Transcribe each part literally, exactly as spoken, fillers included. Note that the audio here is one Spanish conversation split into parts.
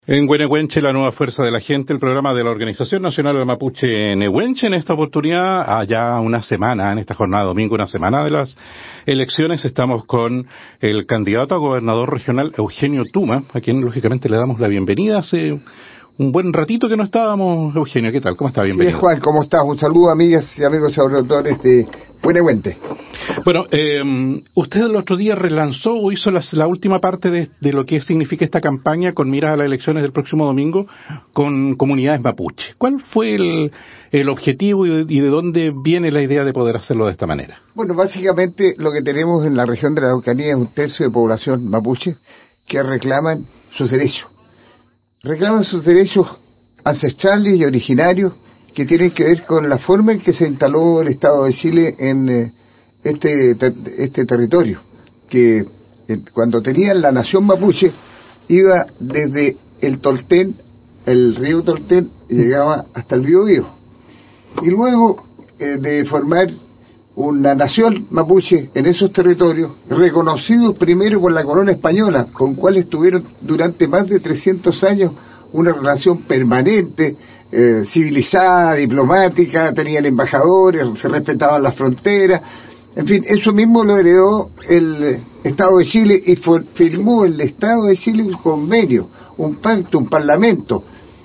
En Güenehuenche, la nueva fuerza de la gente, el programa de la Organización Nacional del Mapuche Nehuenche, en esta oportunidad, allá una semana, en esta jornada domingo, una semana de las elecciones, estamos con el candidato a gobernador regional Eugenio Tuma, a quien lógicamente le damos la bienvenida. Hace un buen ratito que no estábamos. Eugenio, ¿qué tal? ¿Cómo está? Bienvenido. Sí, Juan, ¿cómo estás? Un saludo, amigas y amigos auditores de Güenehuenche. Bueno, eh, usted el otro día relanzó o hizo la, la última parte de, de lo que significa esta campaña con miras a las elecciones del próximo domingo con comunidades mapuche. ¿Cuál fue el, el objetivo y de, y de dónde viene la idea de poder hacerlo de esta manera? Bueno, básicamente lo que tenemos en la región de la Araucanía es un tercio de población mapuche que reclaman sus derechos. Reclaman sus derechos ancestrales y originarios que tienen que ver con la forma en que se instaló el Estado de Chile en eh, este este territorio, que eh, cuando tenían la nación mapuche iba desde el Tolten, el río Tolten, y llegaba hasta el Biobío, y luego eh, de formar una nación mapuche en esos territorios, reconocidos primero por la corona española, con cuales tuvieron durante más de trescientos años una relación permanente, eh, civilizada, diplomática, tenían embajadores, se respetaban las fronteras. En fin, eso mismo lo heredó el Estado de Chile y fue, firmó el Estado de Chile un convenio, un pacto, un parlamento.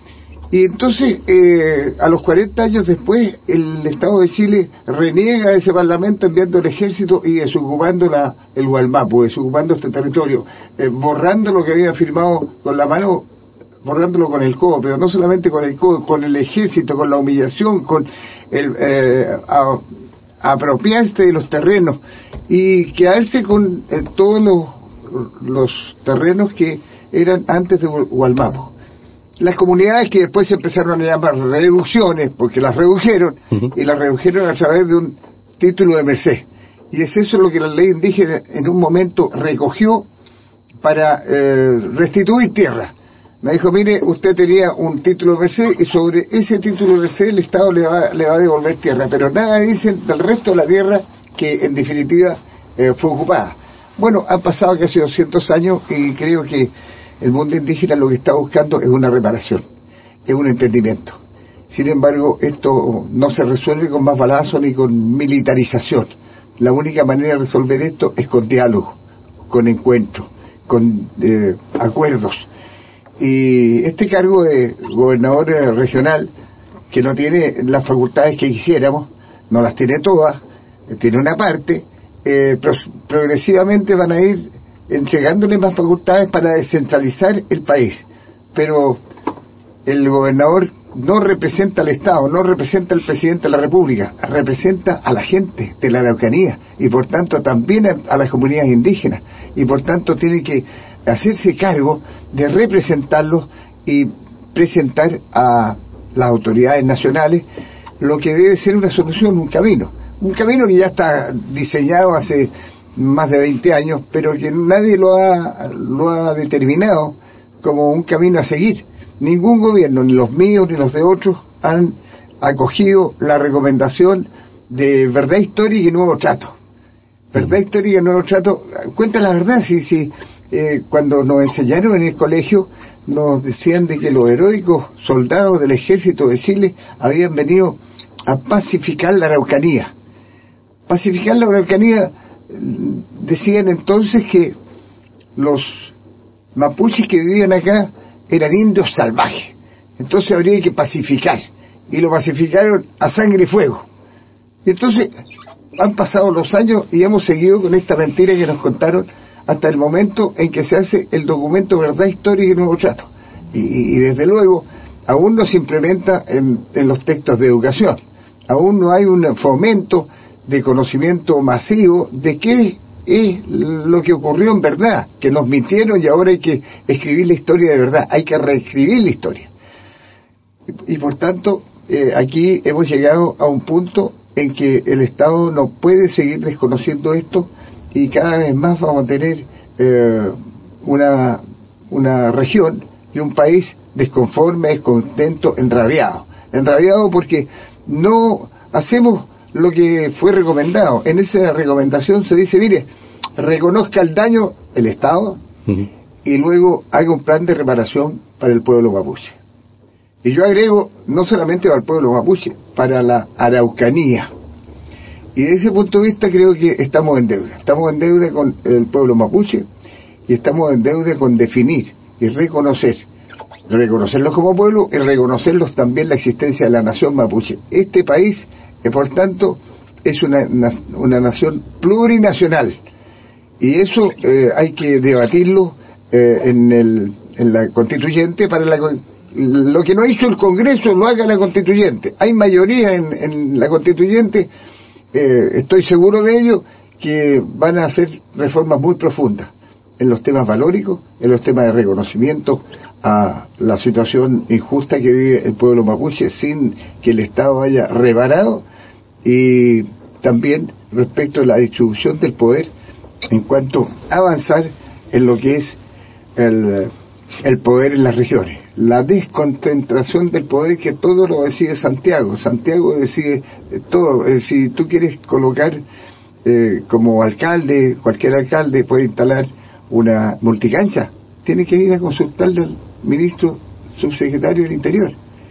Y entonces, eh, a los cuarenta años después, el Estado de Chile reniega ese parlamento enviando el ejército y desocupando la, el Gualmapu, desocupando este territorio, eh, borrando lo que había firmado con la mano, borrándolo con el codo, pero no solamente con el codo, con el ejército, con la humillación, con el eh, a, apropiarse de los terrenos y quedarse con eh, todos los, los terrenos que eran antes de Gualmapu. Las comunidades que después se empezaron a llamar reducciones, porque las redujeron, uh-huh. y las redujeron a través de un título de merced. Y es eso lo que la ley indígena en un momento recogió para eh, restituir tierra. Me dijo, mire, usted tenía un título de merced y sobre ese título de merced el Estado le va, le va a devolver tierra, pero nada dicen del resto de la tierra que en definitiva eh, fue ocupada. Bueno, han pasado casi doscientos años y creo que el mundo indígena lo que está buscando es una reparación, es un entendimiento. Sin embargo, esto no se resuelve con más balazos ni con militarización. La única manera de resolver esto es con diálogo, con encuentro, con eh, acuerdos. Y este cargo de gobernador regional, que no tiene las facultades que quisiéramos, no las tiene todas, tiene una parte, eh, pro- progresivamente van a ir entregándole más facultades para descentralizar el país. Pero el gobernador no representa al Estado, no representa al presidente de la República, representa a la gente de la Araucanía y por tanto también a, a las comunidades indígenas, y por tanto tiene que hacerse cargo de representarlos y presentar a las autoridades nacionales lo que debe ser una solución, un camino, un camino que ya está diseñado hace más de veinte años, pero que nadie lo ha, lo ha determinado como un camino a seguir. Ningún gobierno, ni los míos ni los de otros, han acogido la recomendación de verdad histórica y nuevo trato. Verdad histórica y nuevo trato, cuenta la verdad, si, si eh, cuando nos enseñaron en el colegio, nos decían de que los heroicos soldados del ejército de Chile habían venido a pacificar la Araucanía. Pacificar la Araucanía, decían entonces que los mapuches que vivían acá eran indios salvajes, entonces habría que pacificar, y lo pacificaron a sangre y fuego. Y entonces han pasado los años y hemos seguido con esta mentira que nos contaron hasta el momento en que se hace el documento Verdad Histórica y Nuevo Trato, y, y desde luego aún no se implementa en, en los textos de educación, aún no hay un fomento de conocimiento masivo de qué es lo que ocurrió en verdad, que nos mintieron y ahora hay que escribir la historia de verdad, hay que reescribir la historia. Y, y por tanto, eh, aquí hemos llegado a un punto en que el Estado no puede seguir desconociendo esto y cada vez más vamos a tener eh, una, una región y un país desconforme, descontento, enrabiado. Enrabiado porque no hacemos lo que fue recomendado. En esa recomendación se dice, mire, reconozca el daño el Estado, uh-huh. y luego haga un plan de reparación para el pueblo mapuche. Y yo agrego, no solamente para el pueblo mapuche, para la Araucanía. Y desde ese punto de vista creo que estamos en deuda. Estamos en deuda con el pueblo mapuche y estamos en deuda con definir y reconocer, reconocerlos como pueblo y reconocerlos también la existencia de la nación mapuche. Este país, eh, por tanto, es una, una nación plurinacional. Y eso eh, hay que debatirlo eh, en, el, en la constituyente para la lo que no hizo el Congreso lo haga la constituyente. Hay mayoría en, en la constituyente, eh, estoy seguro de ello, que van a hacer reformas muy profundas en los temas valóricos, en los temas de reconocimiento a la situación injusta que vive el pueblo mapuche sin que el Estado haya reparado, y también respecto a la distribución del poder en cuanto a avanzar en lo que es el, el poder en las regiones. La desconcentración del poder, que todo lo decide Santiago. Santiago decide todo. Eh, si tú quieres colocar eh, como alcalde, cualquier alcalde puede instalar una multicancha, tiene que ir a consultarle al ministro subsecretario del Interior.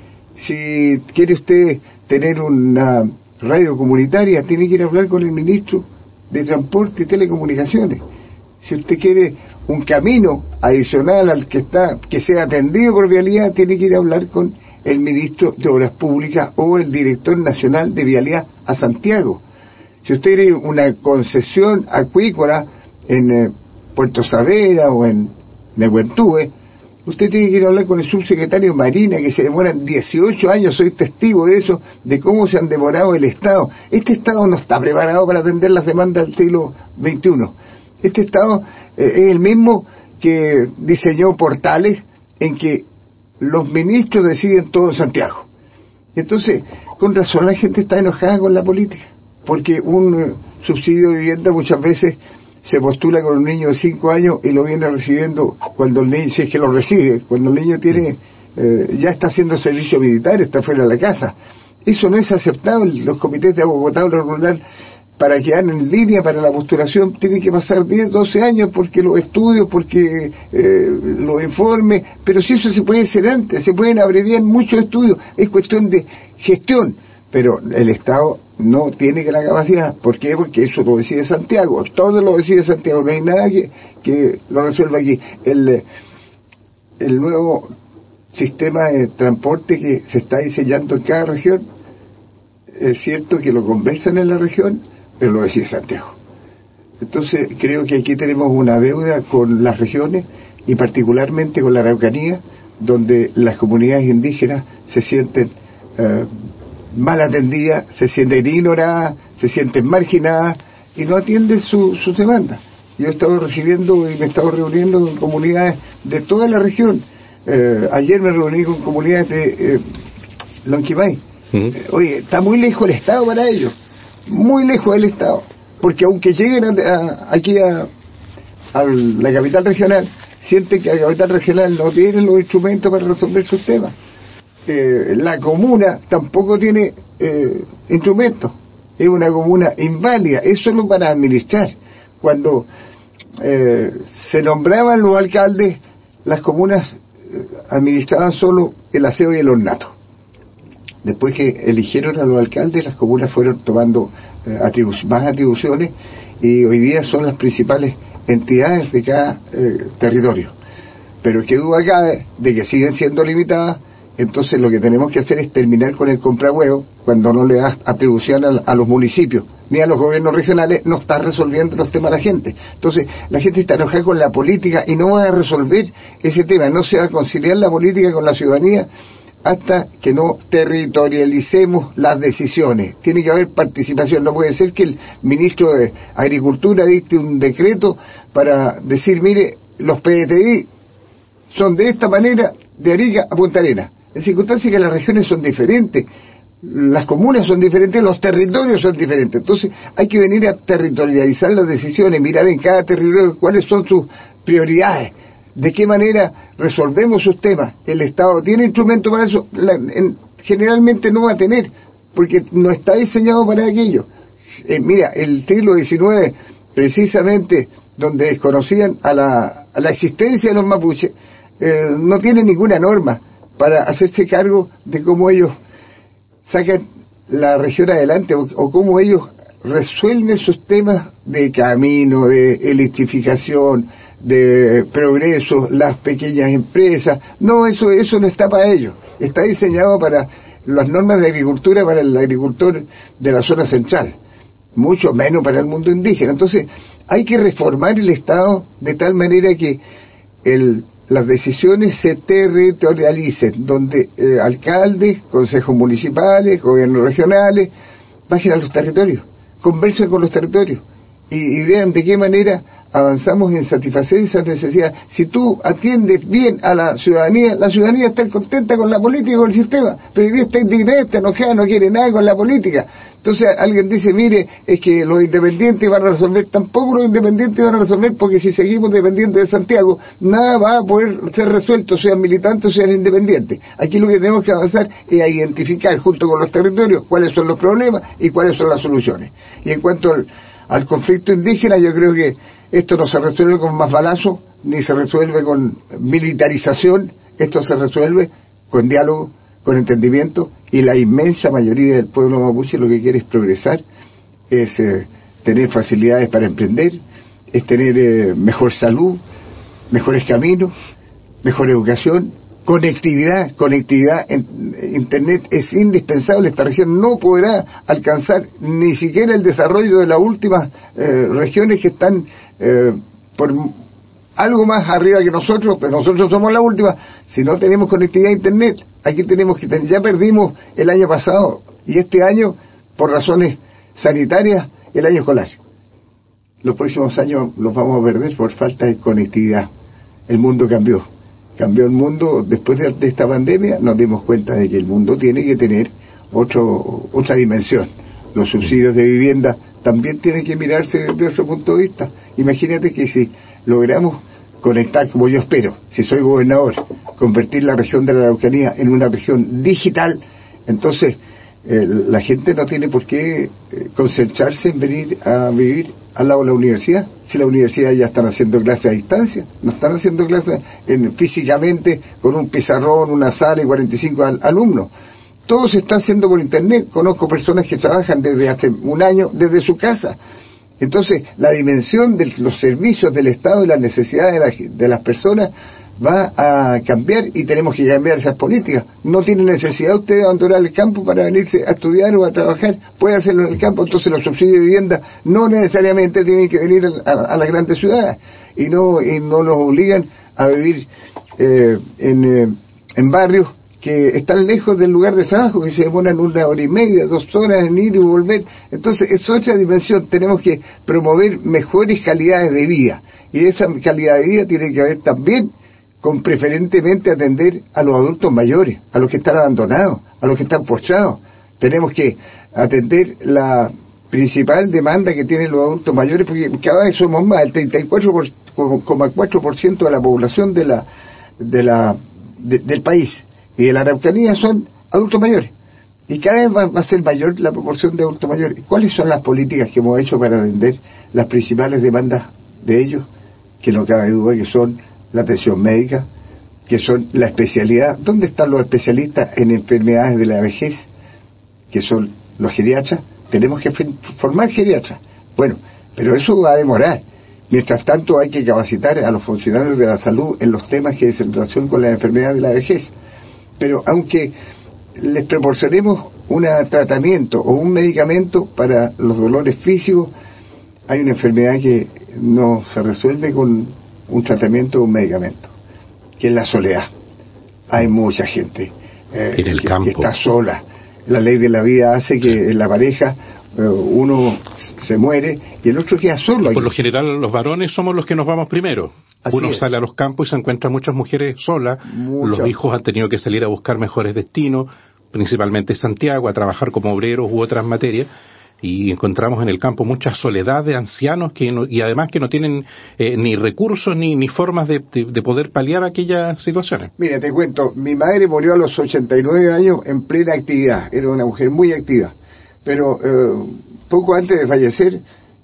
Si quiere usted tener una radio comunitaria, tiene que ir a hablar con el ministro de Transporte y Telecomunicaciones. Si usted quiere un camino adicional al que está, que sea atendido por Vialidad, tiene que ir a hablar con el ministro de Obras Públicas o el director nacional de Vialidad a Santiago. Si usted quiere una concesión acuícola en eh, Puerto Saavedra o en Nehuentúe, usted tiene que ir a hablar con el subsecretario Marina, que se demoran dieciocho años, soy testigo de eso, de cómo se han demorado el Estado. Este Estado no está preparado para atender las demandas del siglo veintiuno. Este Estado eh, es el mismo que diseñó portales en que los ministros deciden todo en Santiago. Entonces, con razón la gente está enojada con la política, porque un eh, subsidio de vivienda muchas veces se postula con un niño de cinco años y lo viene recibiendo cuando el niño, si es que lo recibe, cuando el niño tiene eh, ya está haciendo servicio militar, está fuera de la casa. Eso no es aceptable. Los comités de abogotado rural, para quedar en línea para la postulación, tienen que pasar diez, doce años, porque los estudios, porque eh, los informes, pero si eso se puede hacer antes, se pueden abreviar muchos estudios, es cuestión de gestión, pero el Estado no tiene que la capacidad. ¿Por qué? Porque eso lo decide Santiago, todo lo decide Santiago, no hay nada que, que lo resuelva aquí. El, el nuevo sistema de transporte que se está diseñando en cada región, es cierto que lo conversan en la región, pero lo decide Santiago. Entonces creo que aquí tenemos una deuda con las regiones y particularmente con la Araucanía, donde las comunidades indígenas se sienten eh, mal atendidas, se sienten ignoradas, se sienten marginadas y no atienden su, sus demandas. Yo he estado recibiendo y me he estado reuniendo con comunidades de toda la región. Eh, ayer me reuní con comunidades de eh, Lonquimay. Uh-huh. eh, oye, está muy lejos el Estado para ellos, muy lejos del Estado, porque aunque lleguen a, a, aquí a, a la capital regional, sienten que la capital regional no tiene los instrumentos para resolver sus temas. Eh, la comuna tampoco tiene eh, instrumentos, es una comuna inválida, es solo para administrar. Cuando eh, se nombraban los alcaldes, las comunas eh, administraban solo el aseo y el ornato. Después que eligieron a los alcaldes, las comunas fueron tomando eh, atribu- más atribuciones y hoy día son las principales entidades de cada eh, territorio. Pero qué duda cabe de que siguen siendo limitadas. Entonces lo que tenemos que hacer es terminar con el comprahuevo. Cuando no le das atribución a, a los municipios ni a los gobiernos regionales, no está resolviendo los temas a la gente. Entonces la gente está enojada con la política y no va a resolver ese tema, no se va a conciliar la política con la ciudadanía hasta que no territorialicemos las decisiones. Tiene que haber participación. No puede ser que el ministro de Agricultura dicte un decreto para decir, mire, los P D T I son de esta manera de Arica a Punta Arenas. En circunstancias que las regiones son diferentes, las comunas son diferentes, los territorios son diferentes. Entonces hay que venir a territorializar las decisiones, mirar en cada territorio cuáles son sus prioridades, de qué manera resolvemos sus temas. El Estado tiene instrumentos para eso, la, en, generalmente no va a tener, porque no está diseñado para aquello. Eh, mira, el siglo diecinueve, precisamente donde desconocían a la a la existencia de los mapuches, eh, no tiene ninguna norma para hacerse cargo de cómo ellos sacan la región adelante, o, o cómo ellos resuelven sus temas de camino, de electrificación, de progreso, las pequeñas empresas. No, eso eso no está para ellos. Está diseñado para las normas de agricultura para el agricultor de la zona central, mucho menos para el mundo indígena. Entonces, hay que reformar el Estado de tal manera que el las decisiones se territorialicen, donde eh, alcaldes, consejos municipales, gobiernos regionales, vayan a los territorios, conversen con los territorios y, y vean de qué manera avanzamos en satisfacer esas necesidades. Si tú atiendes bien a la ciudadanía, la ciudadanía está contenta con la política y con el sistema, pero hoy día está indignada, está enojada, no quiere nada con la política. Entonces alguien dice, mire, es que los independientes van a resolver. Tampoco los independientes van a resolver, porque si seguimos dependientes de Santiago, nada va a poder ser resuelto, sean militantes o sean independientes. Aquí lo que tenemos que avanzar es a identificar junto con los territorios cuáles son los problemas y cuáles son las soluciones. Y en cuanto al, al conflicto indígena, yo creo que esto no se resuelve con más balazos, ni se resuelve con militarización. Esto se resuelve con diálogo, con entendimiento, y la inmensa mayoría del pueblo mapuche lo que quiere es progresar, es eh, tener facilidades para emprender, es tener eh, mejor salud, mejores caminos, mejor educación, conectividad, conectividad, en, internet es indispensable. Esta región no podrá alcanzar ni siquiera el desarrollo de las últimas eh, regiones que están eh, por algo más arriba que nosotros, pero nosotros somos la última. Si no tenemos conectividad a internet, aquí tenemos que tener, ya perdimos el año pasado y este año por razones sanitarias el año escolar. Los próximos años los vamos a perder por falta de conectividad. El mundo cambió, cambió el mundo después de, de esta pandemia. Nos dimos cuenta de que el mundo tiene que tener otro, otra dimensión. Los subsidios de vivienda también tienen que mirarse desde otro punto de vista. Imagínate que si logramos conectar, como yo espero, si soy gobernador, convertir la región de la Araucanía en una región digital, entonces eh, la gente no tiene por qué eh, concentrarse en venir a vivir al lado de la universidad. Si la universidad ya están haciendo clases a distancia, no están haciendo clases en, físicamente con un pizarrón, una sala y cuarenta y cinco al, alumnos. Todo se está haciendo por internet. Conozco personas que trabajan desde hace un año desde su casa. Entonces, la dimensión de los servicios del Estado y las necesidades de, la, de las personas va a cambiar, y tenemos que cambiar esas políticas. No tiene necesidad usted de abandonar el campo para venirse a estudiar o a trabajar, puede hacerlo en el campo. Entonces los subsidios de vivienda no necesariamente tienen que venir a, a las grandes ciudades, y no y no los obligan a vivir eh, en, eh, en barrios que están lejos del lugar de trabajo, que se demoran una hora y media, dos horas en ir y volver. Entonces es otra dimensión. Tenemos que promover mejores calidades de vida, y esa calidad de vida tiene que haber también con preferentemente atender a los adultos mayores, a los que están abandonados, a los que están postrados. Tenemos que atender la principal demanda que tienen los adultos mayores, porque cada vez somos más, el treinta y cuatro coma cuatro por ciento de la población de la de la de, del país y de la Araucanía son adultos mayores, y cada vez va, va a ser mayor la proporción de adultos mayores. ¿Cuáles son las políticas que hemos hecho para atender las principales demandas de ellos? Que no cabe duda que son la atención médica, que son la especialidad. ¿Dónde están los especialistas en enfermedades de la vejez? Que son los geriatras. Tenemos que formar geriatras. Bueno, pero eso va a demorar. Mientras tanto, hay que capacitar a los funcionarios de la salud en los temas que es en relación con la enfermedad de la vejez. Pero aunque les proporcionemos un tratamiento o un medicamento para los dolores físicos, hay una enfermedad que no se resuelve con un tratamiento o un medicamento, que es la soledad. Hay mucha gente eh, en el que, campo. que está sola. La ley de la vida hace que en la pareja eh, uno se muere y el otro queda solo. Por lo general los varones somos los que nos vamos primero. Así Uno es. sale a los campos y se encuentra muchas mujeres solas. Muchas. Los hijos han tenido que salir a buscar mejores destinos, principalmente Santiago, a trabajar como obreros u otras materias, y encontramos en el campo mucha soledad de ancianos que no, y además que no tienen eh, ni recursos ni, ni formas de, de, de poder paliar aquellas situaciones. Mira, te cuento, mi madre murió a los ochenta y nueve años en plena actividad. Era una mujer muy activa, pero eh, poco antes de fallecer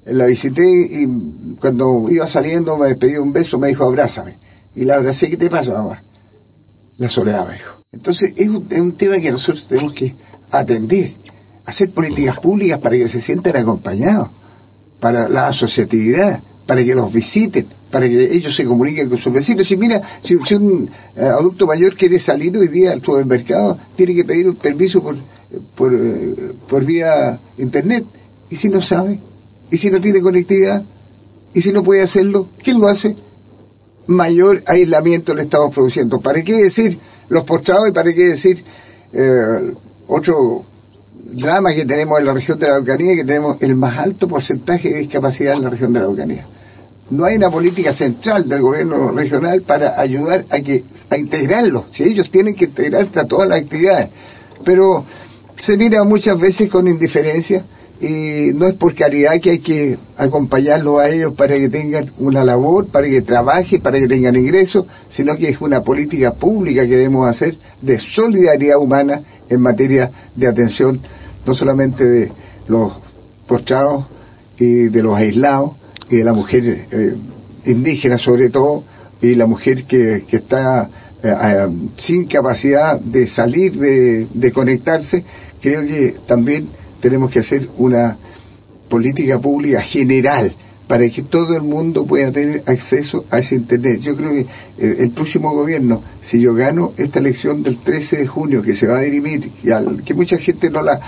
la visité y cuando iba saliendo me pidió un beso, me dijo abrázame, y la abracé. ¿Qué te pasa, mamá? La soledad, me dijo. Entonces es un, es un tema que nosotros tenemos que atender, hacer políticas públicas para que se sientan acompañados, para la asociatividad, para que los visiten, para que ellos se comuniquen con sus vecinos. Si mira, si, si un uh, adulto mayor quiere salir hoy día al supermercado, tiene que pedir un permiso por por, uh, por vía internet, y si no sabe, y si no tiene conectividad, y si no puede hacerlo, ¿quién lo hace? Mayor aislamiento le estamos produciendo. ¿Para qué decir los postrados y para qué decir eh, otro drama que tenemos en la región de la Araucanía, que tenemos el más alto porcentaje de discapacidad en la región de la Araucanía? No hay una política central del gobierno regional para ayudar a que a integrarlos. Si ellos tienen que integrarse a todas las actividades, pero se mira muchas veces con indiferencia, y no es por caridad que hay que acompañarlos a ellos para que tengan una labor, para que trabajen, para que tengan ingresos, sino que es una política pública que debemos hacer de solidaridad humana en materia de atención, no solamente de los postrados y de los aislados, y de la mujer eh, indígena sobre todo, y la mujer que, que está eh, eh, sin capacidad de salir, de, de conectarse. Creo que también tenemos que hacer una política pública general para que todo el mundo pueda tener acceso a ese internet. Yo creo que eh, el próximo gobierno, si yo gano esta elección del trece de junio que se va a dirimir, que, al, que mucha gente no la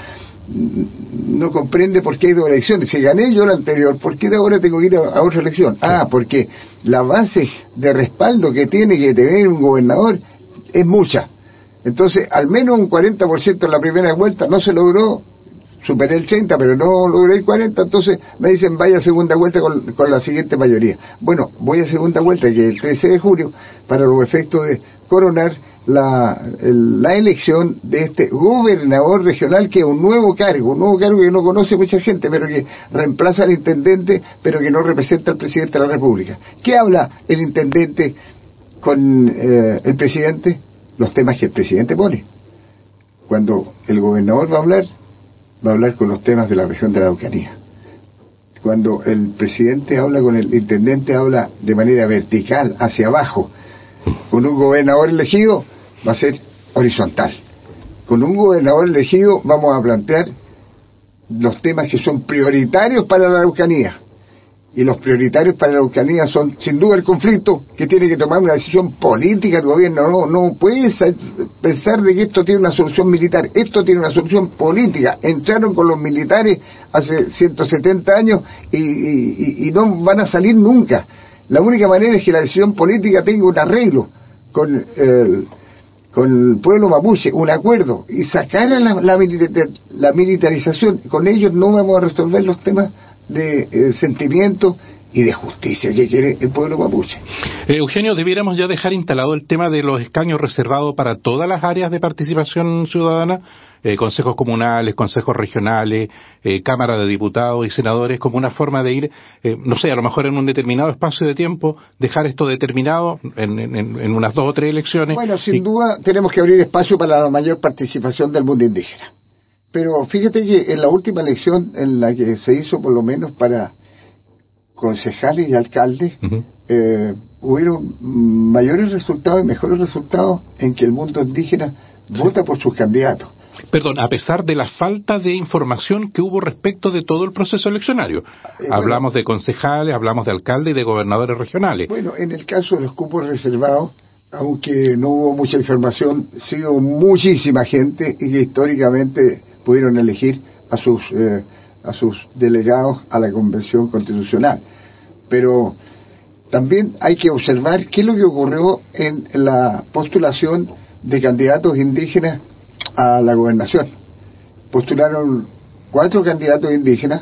no comprende por qué hay dos elecciones. Si gané yo la anterior, ¿por qué de ahora tengo que ir a, a otra elección? Ah, porque la base de respaldo que tiene que tener un gobernador es mucha. Entonces, al menos un cuarenta por ciento en la primera vuelta no se logró. Superé el treinta, pero no logré el cuarenta, entonces me dicen vaya a segunda vuelta con, con la siguiente mayoría. Bueno, voy a segunda vuelta, que es el trece de julio, para los efectos de coronar la, el, la elección de este gobernador regional, que es un nuevo cargo, un nuevo cargo que no conoce mucha gente, pero que reemplaza al intendente, pero que no representa al presidente de la República. ¿Qué habla el intendente con eh, el presidente? Los temas que el presidente pone. Cuando el gobernador va a hablar, va a hablar con los temas de la región de la Araucanía. Cuando el presidente habla con el intendente, habla de manera vertical, hacia abajo. Con un gobernador elegido va a ser horizontal. Con un gobernador elegido vamos a plantear los temas que son prioritarios para la Araucanía. Y los prioritarios para la Araucanía son, sin duda, el conflicto, que tiene que tomar una decisión política el gobierno. No, no puede pensar de que esto tiene una solución militar. Esto tiene una solución política. Entraron con los militares hace ciento setenta años y, y, y no van a salir nunca. La única manera es que la decisión política tenga un arreglo con el, con el pueblo mapuche, un acuerdo, y sacar a la, la, militar, la militarización. Con ellos no vamos a resolver los temas de eh, sentimiento y de justicia que quiere el pueblo mapuche. Eh, Eugenio, debiéramos ya dejar instalado el tema de los escaños reservados para todas las áreas de participación ciudadana, eh, consejos comunales, consejos regionales, eh, Cámara de Diputados y Senadores, como una forma de ir, eh, no sé, a lo mejor en un determinado espacio de tiempo, dejar esto determinado en, en, en unas dos o tres elecciones. Bueno, sin y... duda tenemos que abrir espacio para la mayor participación del mundo indígena. Pero fíjate que en la última elección, en la que se hizo por lo menos para concejales y alcaldes, uh-huh. eh, hubieron mayores resultados y mejores resultados en que el mundo indígena sí. vota por sus candidatos. Perdón, a pesar de la falta de información que hubo respecto de todo el proceso eleccionario. Eh, hablamos bueno, de concejales, hablamos de alcaldes y de gobernadores regionales. Bueno, en el caso de los cupos reservados, aunque no hubo mucha información, sí hubo muchísima gente y que históricamente pudieron elegir a sus eh, a sus delegados a la Convención Constitucional. Pero también hay que observar qué es lo que ocurrió en la postulación de candidatos indígenas a la gobernación. Postularon cuatro candidatos indígenas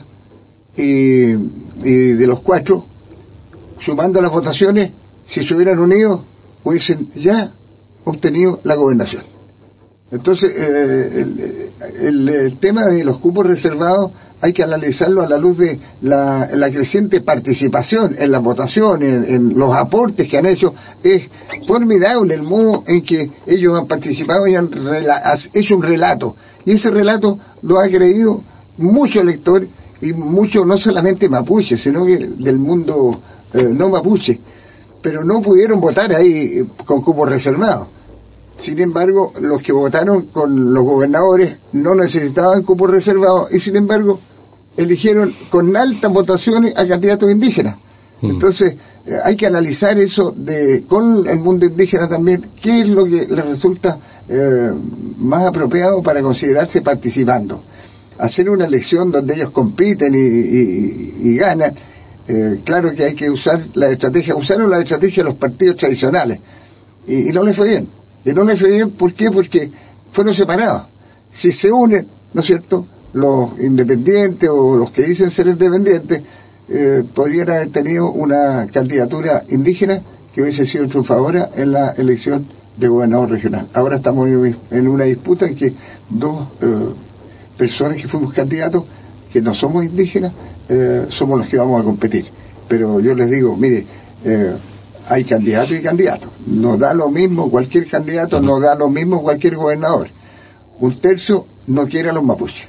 y, y de los cuatro, sumando las votaciones, si se hubieran unido, hubiesen ya obtenido la gobernación. Entonces, eh, el, el, el tema de los cupos reservados hay que analizarlo a la luz de la, la creciente participación en las votaciones, en, en los aportes que han hecho. Es formidable el modo en que ellos han participado y han rela, hecho un relato. Y ese relato lo ha creído mucho lector y muchos no solamente mapuches, sino que del mundo eh, no mapuche, pero no pudieron votar ahí con cupos reservados. Sin embargo, los que votaron con los gobernadores no necesitaban cupos reservados y sin embargo eligieron con altas votaciones a candidatos indígenas. Mm. Entonces eh, hay que analizar eso de con el mundo indígena también, qué es lo que les resulta eh, más apropiado para considerarse participando. Hacer una elección donde ellos compiten y, y, y ganan, eh, claro que hay que usar la estrategia, usaron la estrategia de los partidos tradicionales y, y no les fue bien. Y no les fue bien, ¿por qué? Porque fueron separados. Si se unen, ¿no es cierto?, los independientes o los que dicen ser independientes, eh, podrían haber tenido una candidatura indígena que hubiese sido triunfadora en la elección de gobernador regional. Ahora estamos en una disputa en que dos eh, personas que fuimos candidatos, que no somos indígenas, eh, somos los que vamos a competir. Pero yo les digo, mire, eh, hay candidatos y candidatos. Nos da lo mismo cualquier candidato, nos da lo mismo cualquier gobernador. Un tercio no quiere a los mapuches.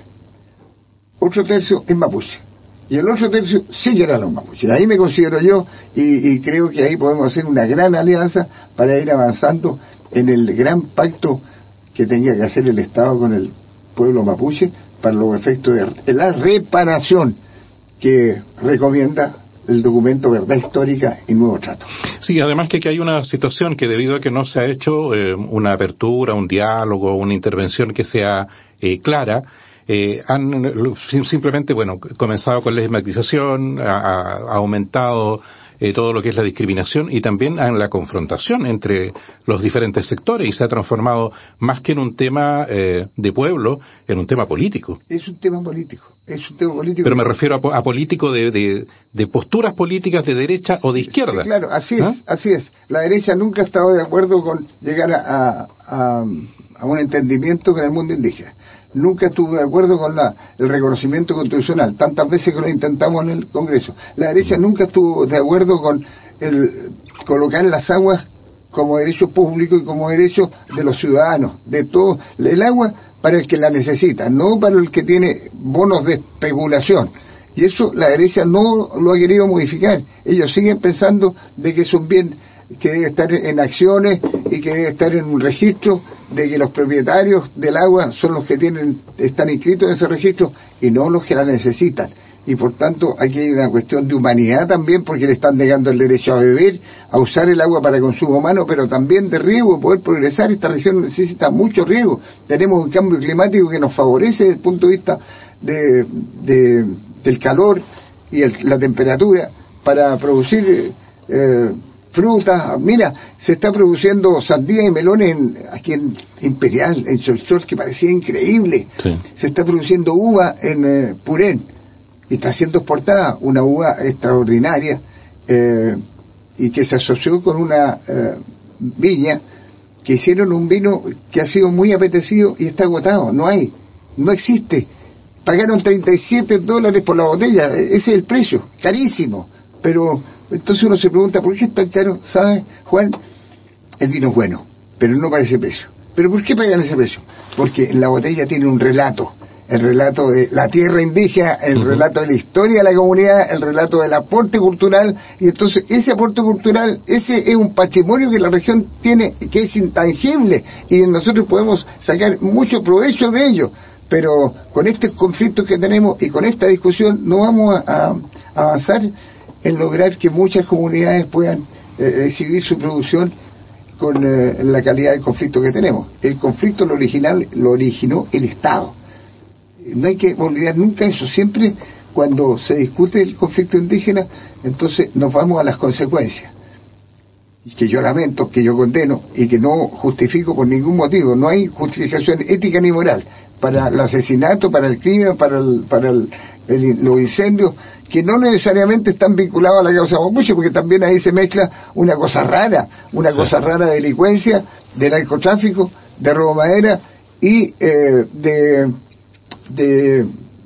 Otro tercio es mapuche. Y el otro tercio sí quiere a los mapuches. Ahí me considero yo y, y creo que ahí podemos hacer una gran alianza para ir avanzando en el gran pacto que tenga que hacer el Estado con el pueblo mapuche para los efectos de la reparación que recomienda el documento Verdad Histórica y Nuevo Trato. Sí, además que aquí hay una situación que debido a que no se ha hecho eh, una apertura, un diálogo, una intervención que sea eh, clara, eh, han simplemente, bueno, comenzado con la estigmatización, ha, ha aumentado eh, todo lo que es la discriminación y también en la confrontación entre los diferentes sectores y se ha transformado más que en un tema eh, de pueblo, en un tema político. Es un tema político, es un tema político. Pero me refiero a, a político de, de, de posturas políticas de derecha o de izquierda. Sí, claro, así es, ¿Ah? así es. La derecha nunca ha estado de acuerdo con llegar a, a, a un entendimiento con el mundo indígena. Nunca estuvo de acuerdo con la, el reconocimiento constitucional, tantas veces que lo intentamos en el Congreso. La derecha nunca estuvo de acuerdo con el colocar las aguas como derecho público y como derecho de los ciudadanos, de todo. El agua para el que la necesita, no para el que tiene bonos de especulación. Y eso la derecha no lo ha querido modificar. Ellos siguen pensando de que es un bien que debe estar en acciones y que debe estar en un registro, de que los propietarios del agua son los que tienen están inscritos en ese registro y no los que la necesitan. Y por tanto aquí hay una cuestión de humanidad también, porque le están negando el derecho a beber, a usar el agua para consumo humano, pero también de riego, poder progresar. Esta región necesita mucho riego. Tenemos un cambio climático que nos favorece desde el punto de vista de, de del calor y el, la temperatura para producir eh, frutas. Mira, se está produciendo sandía y melones en, aquí en Imperial, en Solsol, que parecía increíble. Sí. Se está produciendo uva en eh, Purén y está siendo exportada una uva extraordinaria eh, y que se asoció con una eh, viña que hicieron un vino que ha sido muy apetecido y está agotado. No hay, no existe. Pagaron treinta y siete dólares por la botella, ese es el precio, carísimo. Pero entonces uno se pregunta, ¿por qué es tan caro? ¿Sabe, Juan? El vino es bueno, pero no para ese precio. ¿Pero por qué pagan ese precio? Porque en la botella tiene un relato, el relato de la tierra indígena, el uh-huh. relato de la historia de la comunidad, el relato del aporte cultural, y entonces ese aporte cultural, ese es un patrimonio que la región tiene, que es intangible, y nosotros podemos sacar mucho provecho de ello. Pero con este conflicto que tenemos y con esta discusión no vamos a, a avanzar en lograr que muchas comunidades puedan eh, exhibir su producción con eh, la calidad del conflicto que tenemos. El conflicto lo original lo originó el Estado. No hay que olvidar nunca eso. Siempre cuando se discute el conflicto indígena, entonces nos vamos a las consecuencias. Y que yo lamento, que yo condeno y que no justifico por ningún motivo. No hay justificación ética ni moral para el asesinato, para el crimen, para el, para el, el, los incendios, que no necesariamente están vinculados a la causa mapuche, porque también ahí se mezcla una cosa rara, una sí. cosa rara de delincuencia, de narcotráfico, de robo madera y eh, de, de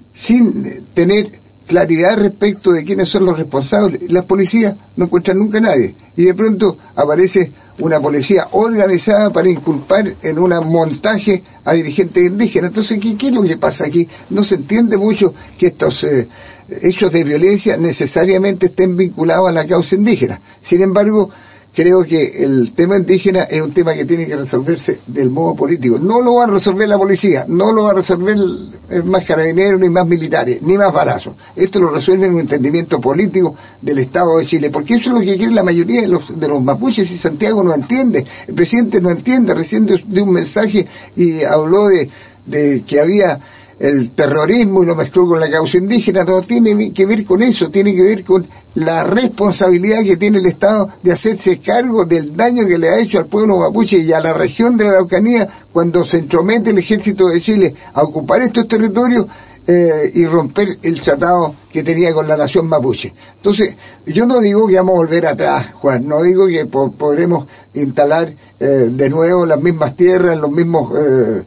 sin tener claridad respecto de quiénes son los responsables. Las policías no encuentran nunca a nadie y de pronto aparece una policía organizada para inculpar en un montaje a dirigentes indígenas. Entonces, ¿qué, qué es lo que pasa aquí? No se entiende mucho que estos eh, hechos de violencia necesariamente estén vinculados a la causa indígena. Sin embargo, creo que el tema indígena es un tema que tiene que resolverse del modo político. No lo va a resolver la policía, no lo va a resolver más carabineros, ni más militares, ni más balazos. Esto lo resuelve en un entendimiento político del Estado de Chile, porque eso es lo que quiere la mayoría de los, de los mapuches, y Santiago no entiende, el presidente no entiende. Recién dio un mensaje y habló de, de que había el terrorismo y lo mezcló con la causa indígena. No tiene que ver con eso, tiene que ver con la responsabilidad que tiene el Estado de hacerse cargo del daño que le ha hecho al pueblo mapuche y a la región de la Araucanía cuando se entromete el ejército de Chile a ocupar estos territorios eh, y romper el tratado que tenía con la nación mapuche. Entonces, yo no digo que vamos a volver atrás, Juan, no digo que po- podremos instalar eh, de nuevo las mismas tierras, los mismos eh,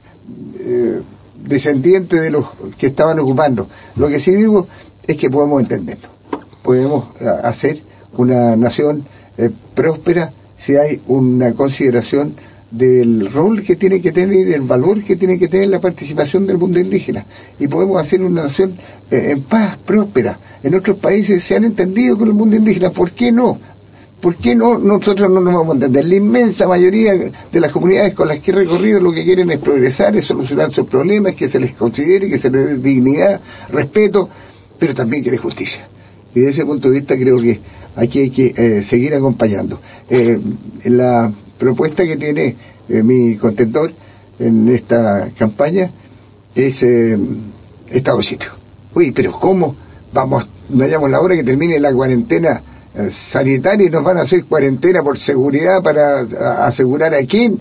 eh, descendientes de los que estaban ocupando. Lo que sí digo es que podemos entenderlo. Podemos hacer una nación eh, próspera si hay una consideración del rol que tiene que tener y el valor que tiene que tener la participación del mundo indígena, y podemos hacer una nación eh, en paz, próspera. En otros países se han entendido con el mundo indígena. ¿Por qué no? ¿Por qué no? Nosotros no nos vamos a entender. La inmensa mayoría de las comunidades con las que he recorrido lo que quieren es progresar, es solucionar sus problemas, que se les considere, que se les dé dignidad, respeto, pero también quiere justicia. Y desde ese punto de vista creo que aquí hay que eh, seguir acompañando. Eh, la propuesta que tiene eh, mi contentor en esta campaña es eh, estado de sitio. Uy, pero ¿cómo? Vamos, no hayamos la hora que termine la cuarentena eh, sanitaria y nos van a hacer cuarentena por seguridad para a, asegurar a quién,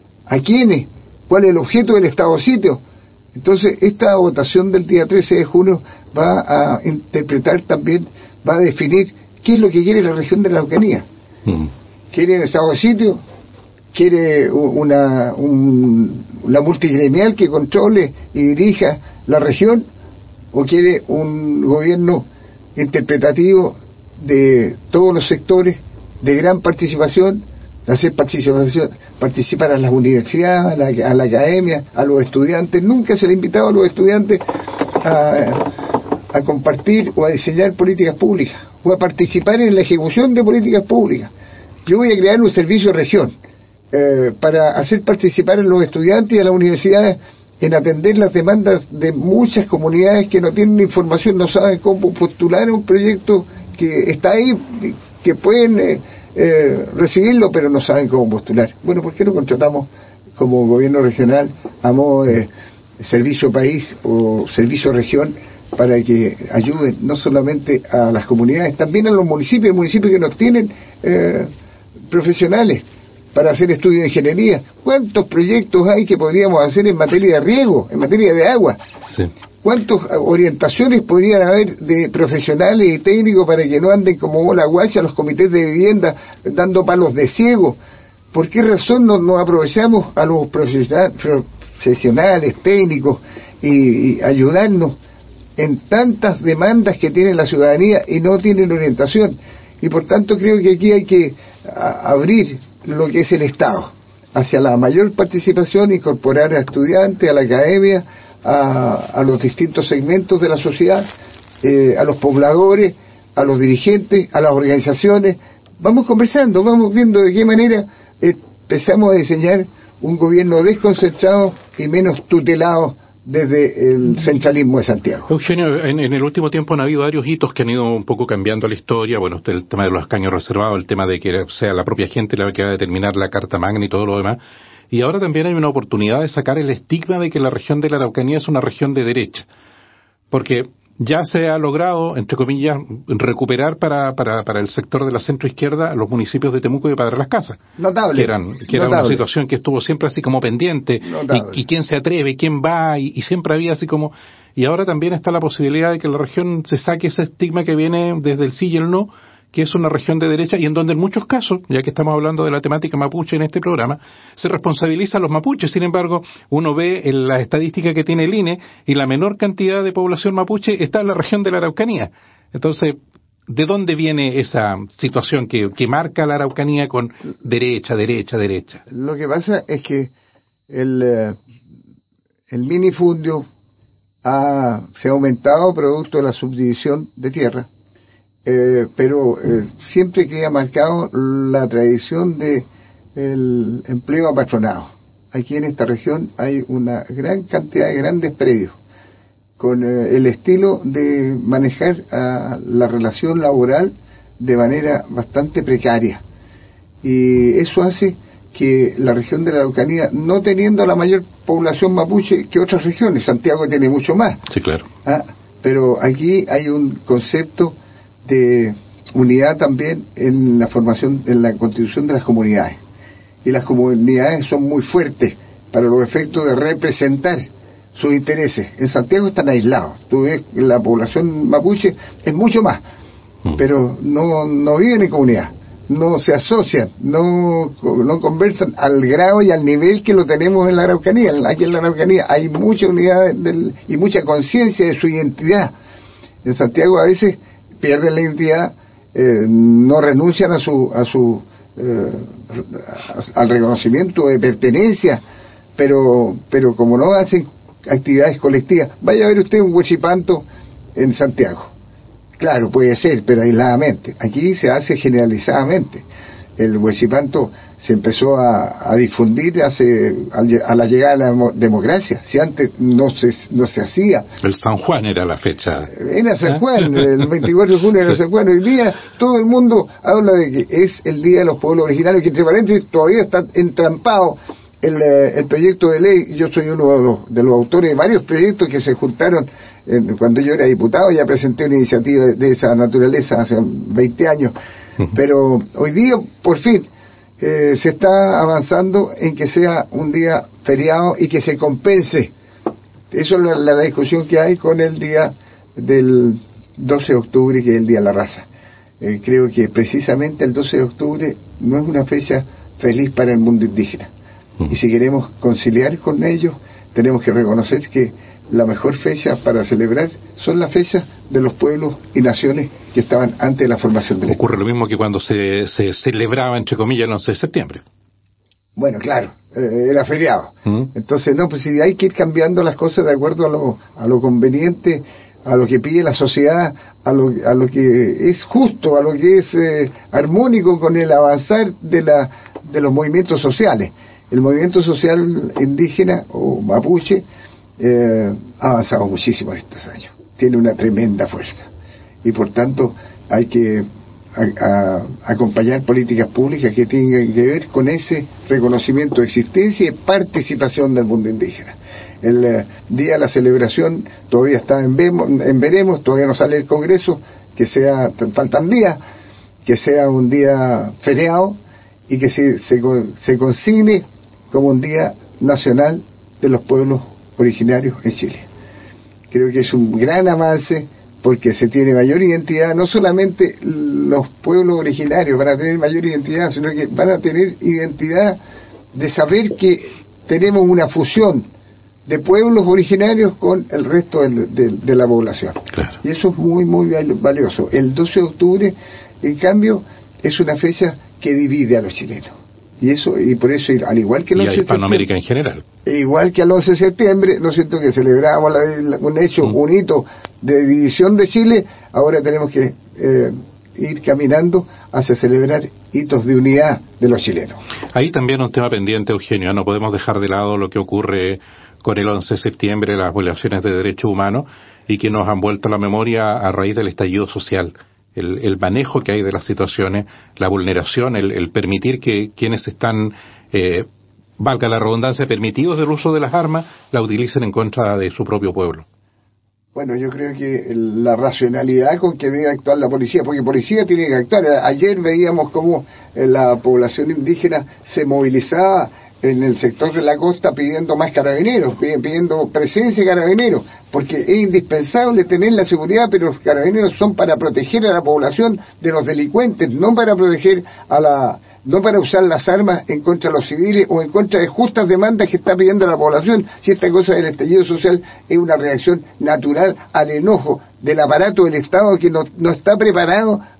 a quiénes, cuál es el objeto del estado de sitio. Entonces, esta votación del día trece de junio va a interpretar también, va a definir qué es lo que quiere la región de la Araucanía. Mm. ¿Quiere el estado de sitio? ¿Quiere una, un, una multigremial que controle y dirija la región? ¿O quiere un gobierno interpretativo de todos los sectores, de gran participación, de hacer participación, participar a las universidades, a la, a la academia, a los estudiantes? Nunca se le ha invitado a los estudiantes a, a compartir o a diseñar políticas públicas o a participar en la ejecución de políticas públicas. Yo voy a crear un servicio de región eh, para hacer participar a los estudiantes y a las universidades en atender las demandas de muchas comunidades que no tienen información, no saben cómo postular un proyecto que está ahí, que pueden eh, eh, recibirlo, pero no saben cómo postular. Bueno, ¿por qué no contratamos como gobierno regional a modo de servicio país o servicio región para que ayuden no solamente a las comunidades, también a los municipios, municipios que no tienen eh, profesionales para hacer estudios de ingeniería? ¿Cuántos proyectos hay que podríamos hacer en materia de riego, en materia de agua? Sí. ¿Cuántas orientaciones podrían haber de profesionales y técnicos para que no anden como bola guacha los comités de vivienda dando palos de ciego? ¿Por qué razón no, no aprovechamos a los profesionales, técnicos y, y ayudarnos en tantas demandas que tiene la ciudadanía y no tienen orientación? Y por tanto creo que aquí hay que a, abrir lo que es el Estado hacia la mayor participación, incorporar a estudiantes, a la academia, a, a los distintos segmentos de la sociedad, eh, a los pobladores, a los dirigentes, a las organizaciones. Vamos conversando, vamos viendo de qué manera eh, empezamos a diseñar un gobierno desconcentrado y menos tutelado desde el centralismo de Santiago. Eugenio, en, en el último tiempo han habido varios hitos que han ido un poco cambiando la historia. Bueno, el tema de los escaños reservados, el tema de que sea la propia gente la que va a determinar la Carta Magna y todo lo demás. Y ahora también hay una oportunidad de sacar el estigma de que la región de la Araucanía es una región de derecha. Porque ya se ha logrado, entre comillas, recuperar para, para, para el sector de la centroizquierda los municipios de Temuco y de Padre Las Casas. Notable. Que eran, que era una situación que estuvo siempre así como pendiente. Y, y quién se atreve, quién va, y, y siempre había así como... Y ahora también está la posibilidad de que la región se saque ese estigma que viene desde el sí y el no, que es una región de derecha, y en donde en muchos casos, ya que estamos hablando de la temática mapuche en este programa, se responsabiliza a los mapuches. Sin embargo, uno ve en la estadística que tiene el I N E y la menor cantidad de población mapuche está en la región de la Araucanía. Entonces, ¿de dónde viene esa situación que, que marca la Araucanía con derecha, derecha, derecha? Lo que pasa es que el, el minifundio ha, se ha aumentado producto de la subdivisión de tierra, eh, pero eh, siempre queda marcado la tradición de el empleo apatronado. Aquí en esta región hay una gran cantidad de grandes predios con eh, el estilo de manejar uh, la relación laboral de manera bastante precaria, y eso hace que la región de la Araucanía, no teniendo la mayor población mapuche que otras regiones, Santiago tiene mucho más, sí, claro, ¿ah? Pero aquí hay un concepto de unidad también en la formación, en la constitución de las comunidades, y las comunidades son muy fuertes para los efectos de representar sus intereses. En Santiago están aislados, tú ves, la población mapuche es mucho más, mm. pero no, no viven en comunidad, no se asocian, no, no conversan al grado y al nivel que lo tenemos en la Araucanía. Aquí en la Araucanía hay mucha unidad del, y mucha conciencia de su identidad. En Santiago a veces pierden la identidad, eh, no renuncian a su, a su eh, al reconocimiento de pertenencia, pero, pero como no hacen actividades colectivas, vaya a ver usted un huachipanto en Santiago, claro, puede ser, pero aisladamente. Aquí se hace generalizadamente. El huachipanto se empezó a, a difundir hace a la llegada de la democracia. Si antes no se no se hacía. El San Juan era la fecha. Era San Juan, el veinticuatro de junio era sí. San Juan. Hoy día todo el mundo habla de que es el Día de los Pueblos Originarios, que entre paréntesis todavía está entrampado el, el proyecto de ley. Yo soy uno de los, de los autores de varios proyectos que se juntaron eh, cuando yo era diputado. Ya presenté una iniciativa de, de esa naturaleza hace veinte años. Uh-huh. Pero hoy día, por fin, eh, se está avanzando en que sea un día feriado y que se compense. Eso es la, la discusión que hay con el día del doce de octubre, que es el Día de la Raza. Eh, creo que precisamente el doce de octubre no es una fecha feliz para el mundo indígena. Y si queremos conciliar con ellos, tenemos que reconocer que la mejor fecha para celebrar son las fechas de los pueblos y naciones que estaban antes de la formación del Estado. Ocurre lo mismo que cuando se, se celebraba, entre comillas, el once de septiembre. Bueno, claro, eh, era feriado. ¿Mm? Entonces, no, pues si hay que ir cambiando las cosas de acuerdo a lo, a lo conveniente, a lo que pide la sociedad, a lo, a lo que es justo, a lo que es eh, armónico con el avanzar de, la, de los movimientos sociales. El movimiento social indígena o mapuche eh, ha avanzado muchísimo en estos años, tiene una tremenda fuerza, y por tanto hay que a, a, acompañar políticas públicas que tengan que ver con ese reconocimiento de existencia y participación del mundo indígena. El eh, día de la celebración todavía está en, vemos, en veremos, todavía no sale el Congreso, que sea, faltan días, que sea un día feriado y que se, se, se consigne como un día nacional de los pueblos originarios en Chile. Creo que es un gran avance porque se tiene mayor identidad. No solamente los pueblos originarios van a tener mayor identidad, sino que van a tener identidad de saber que tenemos una fusión de pueblos originarios con el resto de, de, de la población. Claro. Y eso es muy, muy valioso. El doce de octubre, en cambio, es una fecha que divide a los chilenos. Y eso, y por eso, al igual que el once de septiembre, y a Hispanoamérica en general, igual que al once de septiembre, ¿no es cierto?, que celebrábamos la, la, un hecho, mm. un hito de división de Chile, ahora tenemos que eh, ir caminando hacia celebrar hitos de unidad de los chilenos. Ahí también un tema pendiente, Eugenio, no podemos dejar de lado lo que ocurre con el once de septiembre, las violaciones de derechos humanos, y que nos han vuelto a la memoria a raíz del estallido social. El, el manejo que hay de las situaciones, la vulneración, el, el permitir que quienes están, eh, valga la redundancia, permitidos del uso de las armas, la utilicen en contra de su propio pueblo. Bueno, yo creo que la racionalidad con que debe actuar la policía, porque policía tiene que actuar. Ayer veíamos cómo la población indígena se movilizaba en el sector de la costa pidiendo más carabineros, pidiendo presencia de carabineros, porque es indispensable tener la seguridad, pero los carabineros son para proteger a la población de los delincuentes, no para proteger a la, no para usar las armas en contra de los civiles o en contra de justas demandas que está pidiendo la población. Si esta cosa del estallido social es una reacción natural al enojo del aparato del Estado que no, no está preparado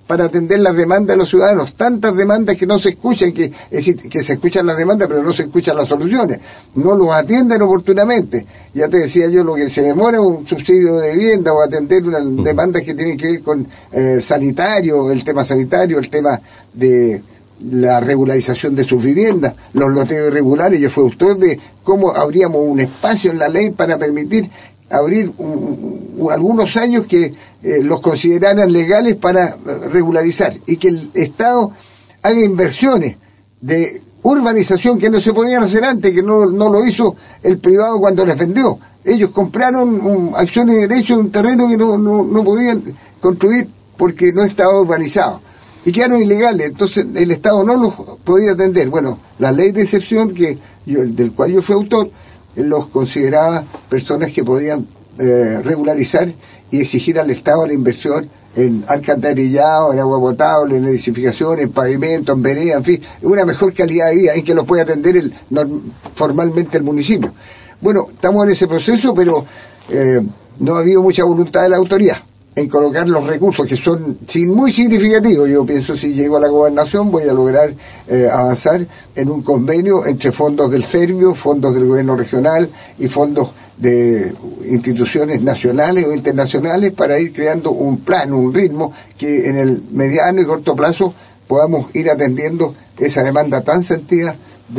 para atender las demandas de los ciudadanos, tantas demandas que no se escuchan, que, es decir, que se escuchan las demandas pero no se escuchan las soluciones, no los atienden oportunamente. Ya te decía yo, lo que se demora un subsidio de vivienda o atender las demandas que tienen que ver con eh, sanitario, el tema sanitario, el tema de la regularización de sus viviendas, los loteos irregulares. Yo fui autor de cómo habríamos un espacio en la ley para permitir abrir un, un, algunos años que eh, los consideraran legales para uh, regularizar, y que el Estado haga inversiones de urbanización que no se podían hacer antes, que no, no lo hizo el privado cuando les vendió. Ellos compraron un, acciones de derecho de un terreno que no, no, no podían construir porque no estaba urbanizado, y quedaron ilegales. Entonces el Estado no los podía atender. Bueno, la ley de excepción, que yo, del cual yo fui autor, los consideraba personas que podían eh, regularizar y exigir al Estado la inversión en alcantarillado, en agua potable, en edificación, en pavimento, en vereda, en fin, una mejor calidad de vida, en que lo puede atender el, no, formalmente el municipio. Bueno, estamos en ese proceso, pero eh, no ha habido mucha voluntad de la autoridad en colocar los recursos, que son muy significativos. Yo pienso, si llego a la gobernación, voy a lograr eh, avanzar en un convenio entre fondos del Servio, fondos del gobierno regional y fondos de instituciones nacionales o internacionales, para ir creando un plan, un ritmo, que en el mediano y corto plazo podamos ir atendiendo esa demanda tan sentida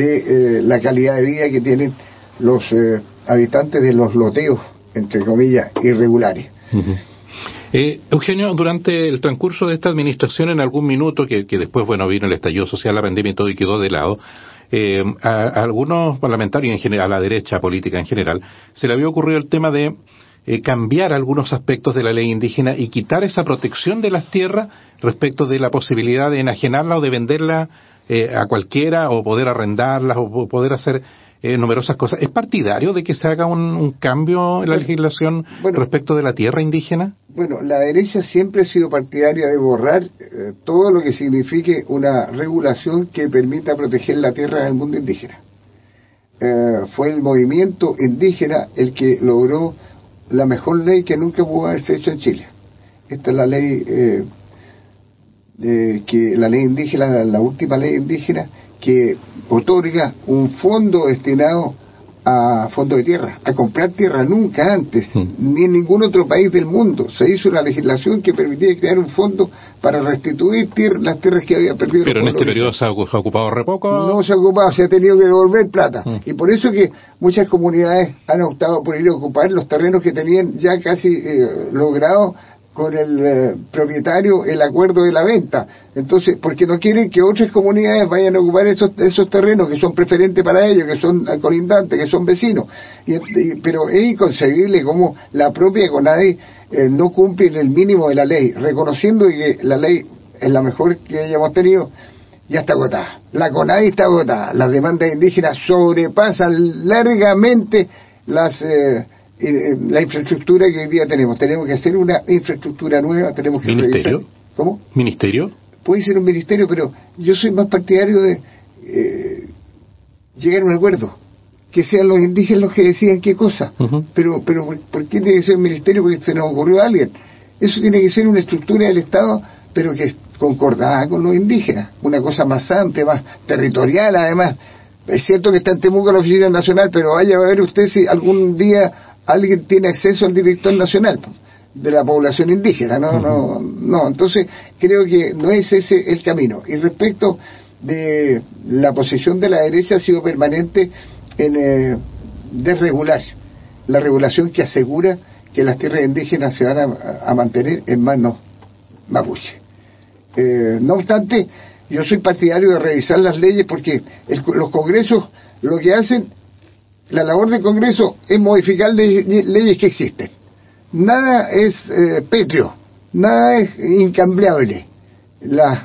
de eh, la calidad de vida que tienen los eh, habitantes de los loteos, entre comillas, irregulares. Uh-huh. Eh, Eugenio, durante el transcurso de esta administración, en algún minuto, que, que después, bueno, vino el estallido social, la pandemia y todo, y quedó de lado, eh, a, a algunos parlamentarios, en general, a la derecha política en general, se le había ocurrido el tema de eh, cambiar algunos aspectos de la ley indígena y quitar esa protección de las tierras respecto de la posibilidad de enajenarla o de venderla eh, a cualquiera, o poder arrendarlas, o poder hacer Eh, numerosas cosas. ¿Es partidario de que se haga un, un cambio en la legislación bueno, respecto de la tierra indígena? Bueno, la derecha siempre ha sido partidaria de borrar eh, todo lo que signifique una regulación que permita proteger la tierra del mundo indígena. Eh, fue el movimiento indígena el que logró la mejor ley que nunca pudo haberse hecho en Chile. Esta es la ley eh, eh, que la ley indígena, la, la última ley indígena, que otorga un fondo destinado a fondo de tierra, a comprar tierra. Nunca antes, sí. ni en ningún otro país del mundo, se hizo una legislación que permitía crear un fondo para restituir tierra, las tierras que había perdido. Pero en este periodo se ha ocupado re poco. No se ha ocupado, se ha tenido que devolver plata. Mm. Y por eso que muchas comunidades han optado por ir a ocupar los terrenos que tenían ya casi eh, logrado con el eh, propietario el acuerdo de la venta. Entonces, porque no quieren que otras comunidades vayan a ocupar esos esos terrenos que son preferentes para ellos, que son colindantes, que son vecinos. Y, y, pero es inconcebible cómo la propia CONADI eh, no cumple el mínimo de la ley, reconociendo que la ley es la mejor que hayamos tenido. Ya está agotada. La CONADI está agotada. Las demandas indígenas sobrepasan largamente las... Eh, la infraestructura que hoy día tenemos. Tenemos que hacer una infraestructura nueva, tenemos que ¿Ministerio? revisar. ¿Cómo? ¿Ministerio? Puede ser un ministerio, pero yo soy más partidario de eh, llegar a un acuerdo, que sean los indígenas los que decidan qué cosa. Uh-huh. pero pero ¿por, ¿por qué tiene que ser un ministerio? Porque se nos ocurrió a alguien. Eso tiene que ser una estructura del Estado, pero que es concordada con los indígenas, una cosa más amplia, más territorial. Además, es cierto que está en Temuco la Oficina Nacional, pero vaya a ver usted si algún día alguien tiene acceso al director nacional de la población indígena. No, uh-huh. no, no. Entonces creo que no es ese el camino. Y respecto de la posición de la derecha, ha sido permanente en eh, desregular la regulación que asegura que las tierras indígenas se van a, a mantener en manos mapuche. Eh, no obstante, yo soy partidario de revisar las leyes, porque el, los congresos lo que hacen, la labor del Congreso es modificar leyes, leyes que existen. Nada es eh, pétreo, nada es incambiable. Las,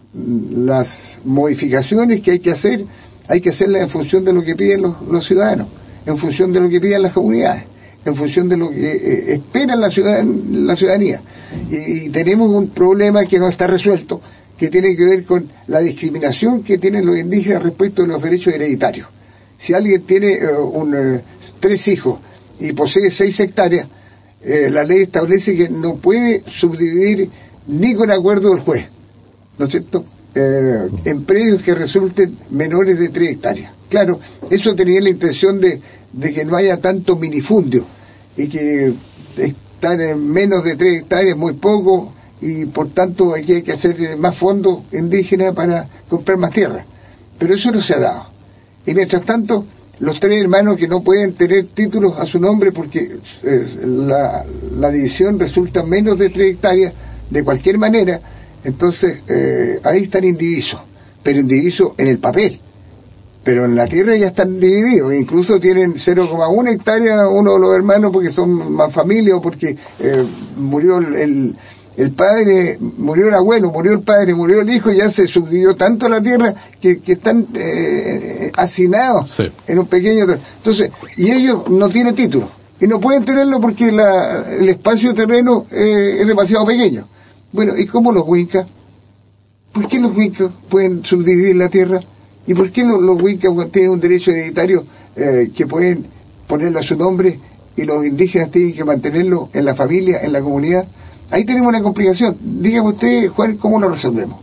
las modificaciones que hay que hacer, hay que hacerlas en función de lo que piden los, los ciudadanos, en función de lo que piden las comunidades, en función de lo que eh, esperan la, ciudadan, la ciudadanía. Y, y tenemos un problema que no está resuelto, que tiene que ver con la discriminación que tienen los indígenas respecto de los derechos hereditarios. Si alguien tiene uh, un, uh, tres hijos y posee seis hectáreas, eh, la ley establece que no puede subdividir ni con acuerdo del juez, ¿no es cierto?, eh, en predios que resulten menores de tres hectáreas. Claro, eso tenía la intención de, de que no haya tanto minifundio, y que estar en menos de tres hectáreas es muy poco, y por tanto aquí hay que hacer más fondos indígenas para comprar más tierra. Pero eso no se ha dado. Y mientras tanto, los tres hermanos que no pueden tener títulos a su nombre porque eh, la, la división resulta menos de tres hectáreas de cualquier manera, entonces eh, ahí están indivisos, pero indivisos en el papel. Pero en la tierra ya están divididos, incluso tienen cero coma uno hectáreas uno de los hermanos porque son más familia o porque eh, murió el, el, el padre, murió el abuelo, murió el padre, murió el hijo, y ya se subdividió tanto la tierra que, que están eh, hacinados sí. en un pequeño... Entonces, y ellos no tienen título, y no pueden tenerlo porque la, el espacio terreno eh, es demasiado pequeño. Bueno, ¿y cómo los huincas? ¿Por qué los huincas pueden subdividir la tierra? ¿Y por qué los, los huincas tienen un derecho hereditario eh, que pueden ponerlo a su nombre y los indígenas tienen que mantenerlo en la familia, en la comunidad? Ahí tenemos una complicación. Dígame usted, Juan, ¿cómo lo resolvemos?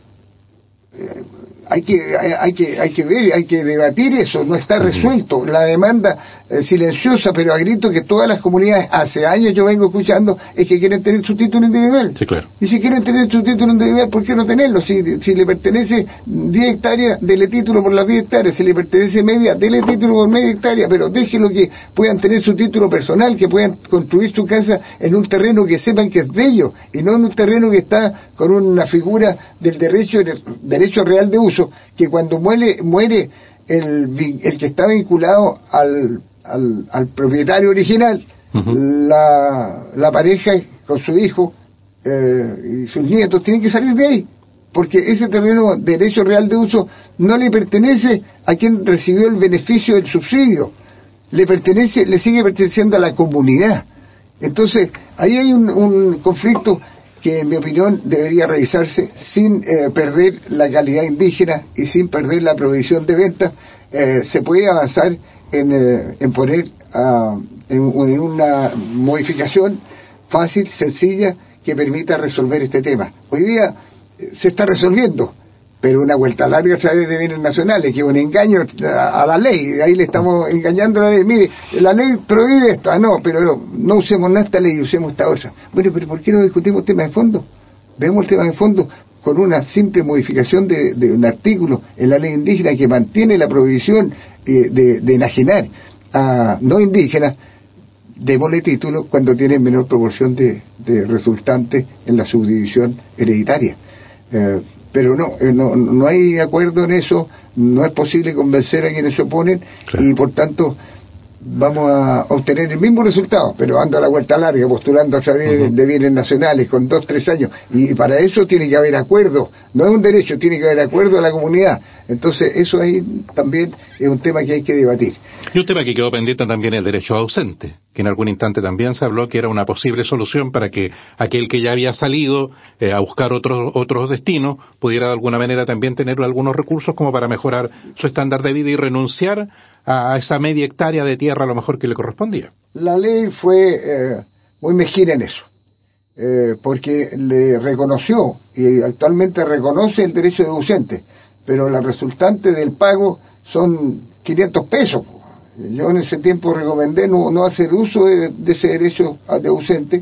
Eh, hay que hay, hay que hay que ver, hay que debatir eso, no está resuelto. La demanda eh, silenciosa pero a grito que todas las comunidades hace años yo vengo escuchando es que quieren tener su título individual. Sí, claro. Y si quieren tener su título individual, ¿por qué no tenerlo? Si, si le pertenece diez hectáreas, dele título por las diez hectáreas. Si le pertenece media, dele título por media hectárea, pero déjelo que puedan tener su título personal, que puedan construir su casa en un terreno que sepan que es de ellos, y no en un terreno que está con una figura del derecho derecho real de uso, que cuando muere muere el, el que está vinculado al, al, al propietario original, uh-huh. la, la pareja con su hijo eh, y sus nietos tienen que salir de ahí, porque ese terreno de derecho real de uso no le pertenece a quien recibió el beneficio del subsidio, le pertenece, le sigue perteneciendo a la comunidad. Entonces ahí hay un, un conflicto que en mi opinión debería revisarse sin eh, perder la calidad indígena y sin perder la provisión de venta. Eh, se puede avanzar en, eh, en poner uh, en, en una modificación fácil, sencilla, que permita resolver este tema. Hoy día eh, se está resolviendo, pero una vuelta larga a través de bienes nacionales, que es un engaño a, a la ley. Ahí le estamos engañando a la ley. Mire, la ley prohíbe esto. Ah, no, pero no usemos nada esta ley, usemos esta otra. Bueno, pero ¿por qué no discutimos temas de fondo? Vemos el tema de fondo con una simple modificación de, de un artículo en la ley indígena que mantiene la prohibición eh, de, de enajenar a no indígenas. Démosle título cuando tienen menor proporción de, de resultantes en la subdivisión hereditaria. Eh, pero no, eh, no no hay acuerdo en eso, no es posible convencer a quienes se oponen, claro. Y por tanto vamos a obtener el mismo resultado, pero dando la vuelta larga, postulando a través uh-huh. de bienes nacionales con dos, tres años, y para eso tiene que haber acuerdo, no es un derecho, tiene que haber acuerdo de la comunidad. Entonces eso ahí también es un tema que hay que debatir. Y un tema que quedó pendiente también es el derecho ausente, que en algún instante también se habló que era una posible solución para que aquel que ya había salido eh, a buscar otros otros destinos pudiera de alguna manera también tener algunos recursos como para mejorar su estándar de vida y renunciar a esa media hectárea de tierra a lo mejor que le correspondía. La ley fue eh, muy mezquina en eso, eh, porque le reconoció y actualmente reconoce el derecho de ausente, pero la resultante del pago son quinientos pesos. Yo en ese tiempo recomendé no, no hacer uso de, de ese derecho de ausente,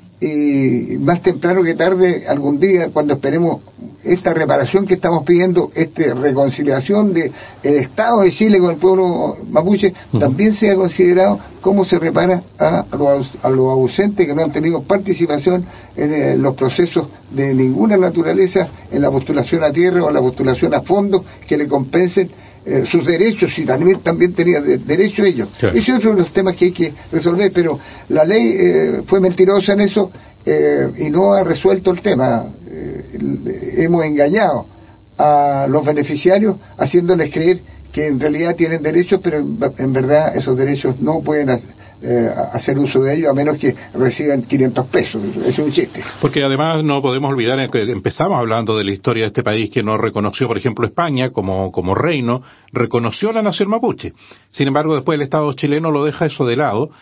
y más temprano que tarde, algún día, cuando esperemos esta reparación que estamos pidiendo, esta reconciliación de el Estado de Chile con el pueblo mapuche, uh-huh. también sea considerado cómo se repara a los, a los ausentes que no han tenido participación en eh, los procesos de ninguna naturaleza, en la postulación a tierra o la postulación a fondos que le compensen Eh, sus derechos, y también, también tenía de, derecho ellos. Claro. Ese es otro de los temas que hay que resolver, pero la ley eh, fue mentirosa en eso eh, y no ha resuelto el tema. Eh, hemos engañado a los beneficiarios haciéndoles creer que en realidad tienen derechos, pero en, en verdad esos derechos no pueden hacer, Eh, hacer uso de ello a menos que reciban quinientos pesos. Es un chiste. Porque además no podemos olvidar que empezamos hablando de la historia de este país que no reconoció, por ejemplo, España como, como reino, reconoció la nación mapuche. Sin embargo, después el Estado chileno lo deja eso de lado.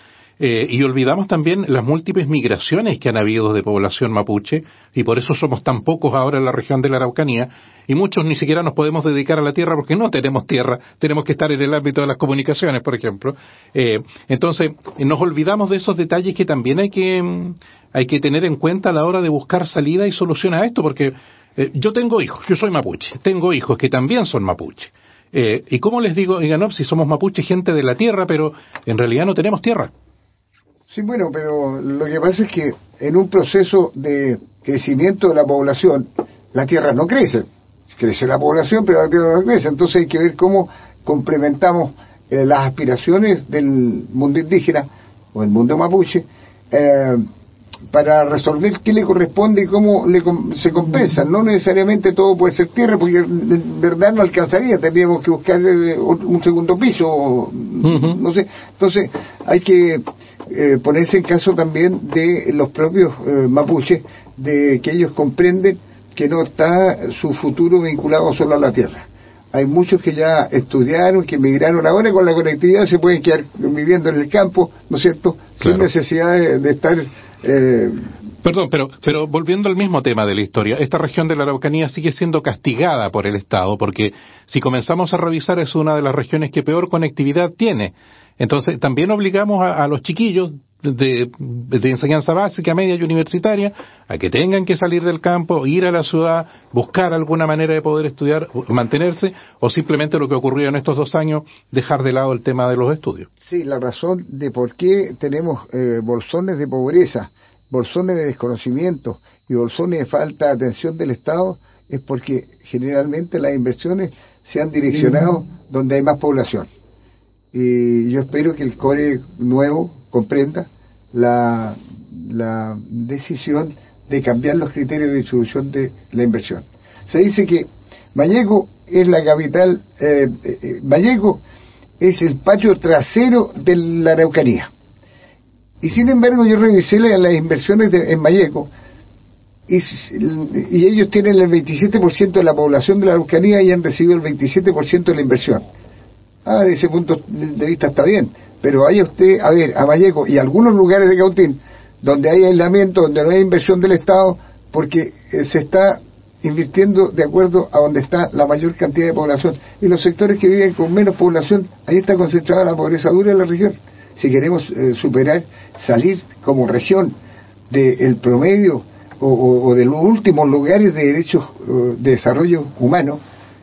Eh, y olvidamos también las múltiples migraciones que han habido de población mapuche, y por eso somos tan pocos ahora en la región de la Araucanía, y muchos ni siquiera nos podemos dedicar a la tierra porque no tenemos tierra, tenemos que estar en el ámbito de las comunicaciones, por ejemplo. Eh, entonces, nos olvidamos de esos detalles que también hay que, hay que tener en cuenta a la hora de buscar salida y solución a esto, porque eh, yo tengo hijos, yo soy mapuche, tengo hijos que también son mapuche. Eh, y como les digo, oigan, no, si somos mapuche, gente de la tierra, pero en realidad no tenemos tierra. Sí, bueno, pero lo que pasa es que en un proceso de crecimiento de la población, la tierra no crece. Crece la población, pero la tierra no crece. Entonces hay que ver cómo complementamos eh, las aspiraciones del mundo indígena o el mundo mapuche eh, para resolver qué le corresponde y cómo le, se compensa. No necesariamente todo puede ser tierra, porque en verdad no alcanzaría, tendríamos que buscar eh, un segundo piso, uh-huh. no sé. Entonces hay que eh, ponerse en caso también de los propios eh, mapuches, de que ellos comprenden que no está su futuro vinculado solo a la tierra. Hay muchos que ya estudiaron, que emigraron ahora con la conectividad, se pueden quedar viviendo en el campo, ¿no es cierto?, claro, sin necesidad de, de estar... Eh... Perdón, pero, pero volviendo al mismo tema de la historia, esta región de la Araucanía sigue siendo castigada por el Estado, porque si comenzamos a revisar es una de las regiones que peor conectividad tiene. Entonces también obligamos a, a los chiquillos de, de enseñanza básica, media y universitaria a que tengan que salir del campo, ir a la ciudad, buscar alguna manera de poder estudiar, mantenerse, o simplemente lo que ocurrió en estos dos años, dejar de lado el tema de los estudios. Sí, la razón de por qué tenemos eh, bolsones de pobreza, bolsones de desconocimiento y bolsones de falta de atención del Estado es porque generalmente las inversiones se han direccionado donde hay más población. Y yo espero que el core nuevo comprenda la, la decisión de cambiar los criterios de distribución de la inversión. Se dice que Vallejo es la capital, eh, eh, Vallejo es el patio trasero de la Araucanía. Y sin embargo yo revisé las, las inversiones de, en Vallejo y, y ellos tienen el veintisiete por ciento de la población de la Araucanía y han recibido el veintisiete por ciento de la inversión. Ah, de ese punto de vista está bien, pero vaya usted a ver a Vallejo y algunos lugares de Cautín donde hay aislamiento, donde no hay inversión del Estado, porque eh, se está invirtiendo de acuerdo a donde está la mayor cantidad de población, y los sectores que viven con menos población, ahí está concentrada la pobreza dura de la región. Si queremos eh, superar, salir como región del promedio o, o, o de los últimos lugares de derechos uh, de desarrollo humano,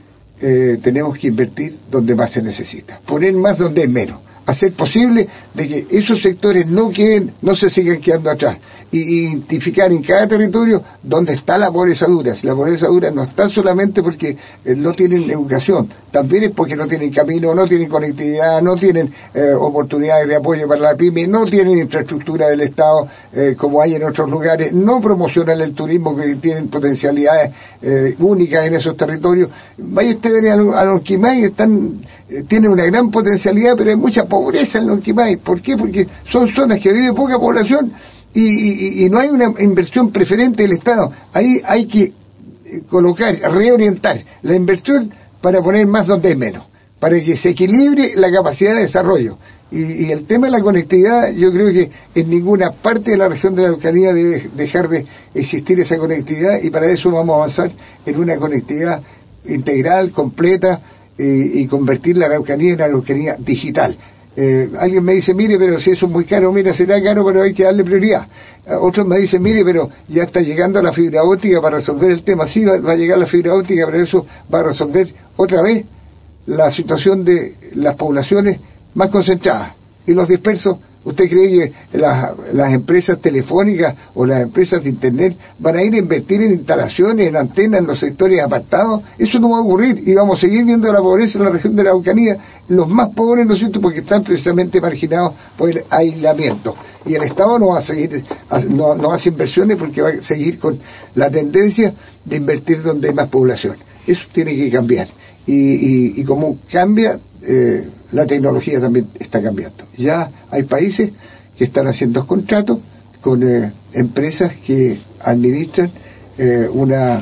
Eh, tenemos que invertir donde más se necesita, poner más donde es menos, hacer posible de que esos sectores no queden, no se sigan quedando atrás, y identificar en cada territorio dónde está la pobreza dura. Si la pobreza dura no está solamente porque eh, no tienen educación, también es porque no tienen camino, no tienen conectividad, no tienen eh, oportunidades de apoyo para la pyme, no tienen infraestructura del Estado eh, como hay en otros lugares, no promocionan el turismo, que tienen potencialidades eh, únicas en esos territorios. Vaya ustedes a Lonquimay, están eh, tienen una gran potencialidad, pero hay mucha pobreza en Lonquimay. ¿Por qué? Porque son zonas que vive poca población y, y, y no hay una inversión preferente del Estado. Ahí hay que colocar, reorientar la inversión para poner más donde es menos, para que se equilibre la capacidad de desarrollo. Y, y el tema de la conectividad, yo creo que en ninguna parte de la región de la Araucanía debe dejar de existir esa conectividad, y para eso vamos a avanzar en una conectividad integral, completa, eh, y convertir la Araucanía en una Araucanía digital. Eh, alguien me dice, mire, pero si eso es muy caro, mira, será caro, pero hay que darle prioridad. Uh, otros me dicen, mire, pero ya está llegando la fibra óptica para resolver el tema. Sí, va, va a llegar la fibra óptica, pero eso va a resolver otra vez la situación de las poblaciones más concentradas. Y los dispersos, ¿usted cree que las, las empresas telefónicas o las empresas de internet van a ir a invertir en instalaciones, en antenas en los sectores apartados? Eso no va a ocurrir, y vamos a seguir viendo la pobreza en la región de la Araucanía, los más pobres, ¿no es cierto?, porque están precisamente marginados por el aislamiento. Y el Estado no va a seguir, no, no hace inversiones porque va a seguir con la tendencia de invertir donde hay más población. Eso tiene que cambiar. Y, y, y como cambia, eh, la tecnología también está cambiando. Ya hay países que están haciendo contratos con eh, empresas que administran eh, una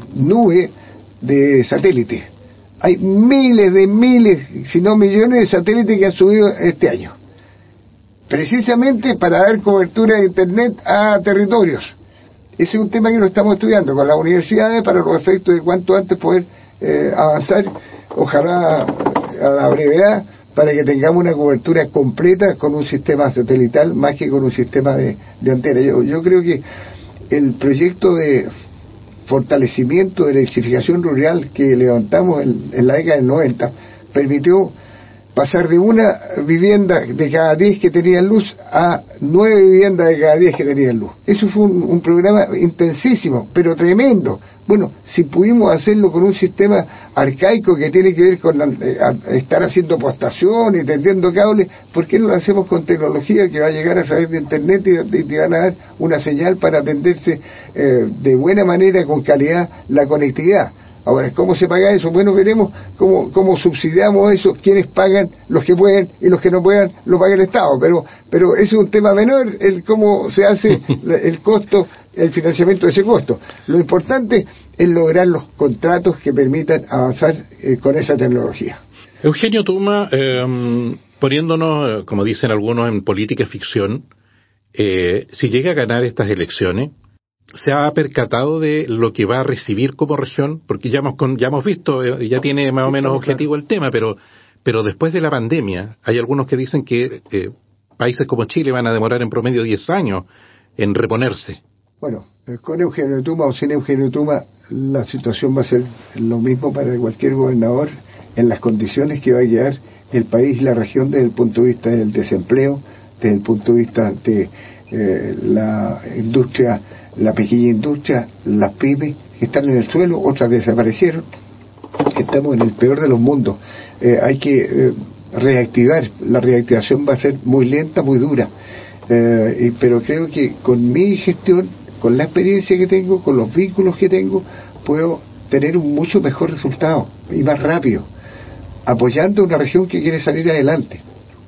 nube de satélites. Hay miles de miles, si no millones de satélites que han subido este año. precisamente para dar cobertura de Internet a territorios. Ese es un tema que lo estamos estudiando con las universidades para los efectos de cuanto antes poder eh, avanzar, ojalá a la brevedad, para que tengamos una cobertura completa con un sistema satelital más que con un sistema de, de antena. Yo, yo creo que el proyecto de fortalecimiento de la electrificación rural que levantamos en, en la década del noventa permitió pasar de una vivienda de cada diez que tenían luz a nueve viviendas de cada diez que tenían luz. Eso fue un, un programa intensísimo, pero tremendo. Bueno, si pudimos hacerlo con un sistema arcaico que tiene que ver con la, eh, estar haciendo postación y tendiendo cables, ¿por qué no lo hacemos con tecnología que va a llegar a través de Internet y, y te van a dar una señal para atenderse eh, de buena manera, con calidad, la conectividad? Ahora, ¿cómo se paga eso? Bueno, veremos cómo, cómo subsidiamos eso, quiénes pagan, los que pueden, y los que no puedan, lo paga el Estado. Pero pero ese es un tema menor, el cómo se hace el costo, el financiamiento de ese costo. Lo importante es lograr los contratos que permitan avanzar eh, con esa tecnología. Eugenio Tuma, eh, poniéndonos, como dicen algunos, en política ficción, eh, si llega a ganar estas elecciones, ¿se ha percatado de lo que va a recibir como región? Porque ya hemos, con, ya hemos visto, ya tiene más o menos objetivo el tema, pero pero después de la pandemia, hay algunos que dicen que eh, países como Chile van a demorar en promedio diez años en reponerse. Bueno, con Eugenio Tuma o sin Eugenio Tuma, la situación va a ser lo mismo para cualquier gobernador en las condiciones que va a quedar el país y la región desde el punto de vista del desempleo, desde el punto de vista de eh, la industria, la pequeña industria, las pymes que están en el suelo, otras desaparecieron. Estamos en el peor de los mundos. Eh, hay que eh, reactivar, la reactivación va a ser muy lenta, muy dura, eh, y, pero creo que con mi gestión, con la experiencia que tengo, con los vínculos que tengo, puedo tener un mucho mejor resultado y más rápido, apoyando una región que quiere salir adelante.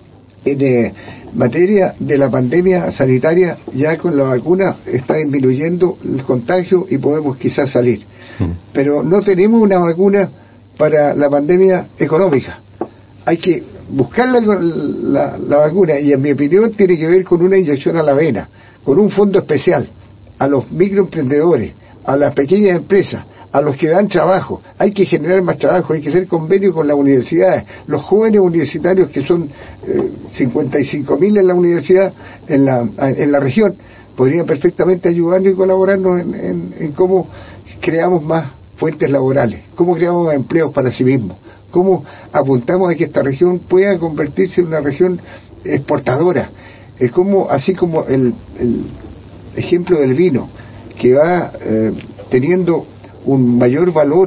En eh, materia de la pandemia sanitaria, ya con la vacuna está disminuyendo el contagio y podemos quizás salir. Mm. Pero no tenemos una vacuna para la pandemia económica. Hay que buscar la, la, la vacuna, y en mi opinión tiene que ver con una inyección a la vena, con un fondo especial a los microemprendedores, a las pequeñas empresas, a los que dan trabajo. Hay que generar más trabajo, hay que hacer convenio con las universidades. Los jóvenes universitarios, que son eh, cincuenta y cinco mil en la universidad, en la, en la región, podrían perfectamente ayudarnos y colaborarnos en, en, en cómo creamos más fuentes laborales, cómo creamos más empleos para sí mismos, cómo apuntamos a que esta región pueda convertirse en una región exportadora, eh, cómo, así como el, el ejemplo del vino, que va eh, teniendo un mayor valor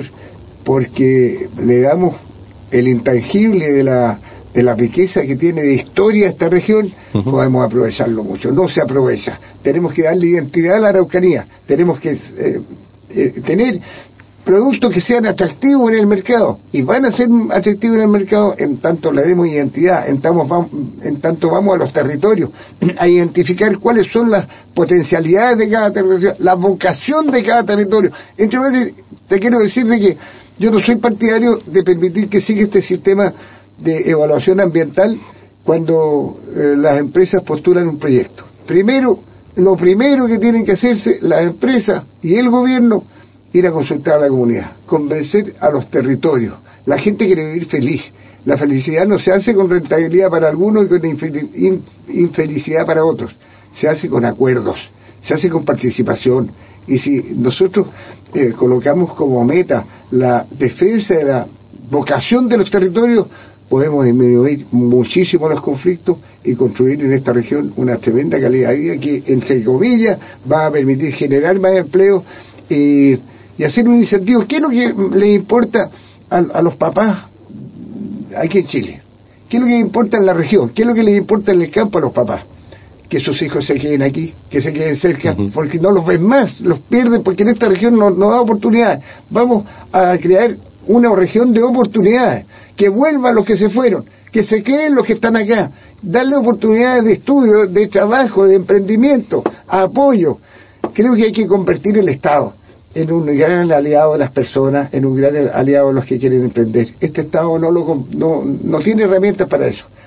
porque le damos el intangible de la de la riqueza que tiene de historia esta región. Uh-huh. Podemos aprovecharlo mucho. No se aprovecha. Tenemos que darle identidad a la Araucanía, tenemos que eh, eh, tener productos que sean atractivos en el mercado, y van a ser atractivos en el mercado en tanto le demos identidad, en tanto vamos, en tanto vamos a los territorios a identificar cuáles son las potencialidades de cada territorio, la vocación de cada territorio. Entre veces te quiero decir de que yo no soy partidario de permitir que siga este sistema de evaluación ambiental cuando eh, las empresas postulan un proyecto. Primero, lo primero que tienen que hacerse las empresas y el gobierno, ir a consultar a la comunidad, convencer a los territorios. La gente quiere vivir feliz. La felicidad no se hace con rentabilidad para algunos y con infel- infelicidad para otros. Se hace con acuerdos, se hace con participación. Y si nosotros eh, colocamos como meta la defensa de la vocación de los territorios, podemos disminuir muchísimo los conflictos y construir en esta región una tremenda calidad de vida que, entre comillas, va a permitir generar más empleo y y hacer un incentivo. ¿Qué es lo que le importa a, a los papás aquí en Chile? ¿Qué es lo que le importa en la región? ¿Qué es lo que les importa en el campo a los papás? Que sus hijos se queden aquí, que se queden cerca, uh-huh. porque no los ven más, los pierden, porque en esta región no, no da oportunidades. Vamos a crear una región de oportunidades, que vuelvan los que se fueron, que se queden los que están acá, darle oportunidades de estudio, de trabajo, de emprendimiento, apoyo. Creo que hay que convertir el Estado en un gran aliado de las personas, en un gran aliado de los que quieren emprender. Este Estado no lo no, no tiene herramientas para eso.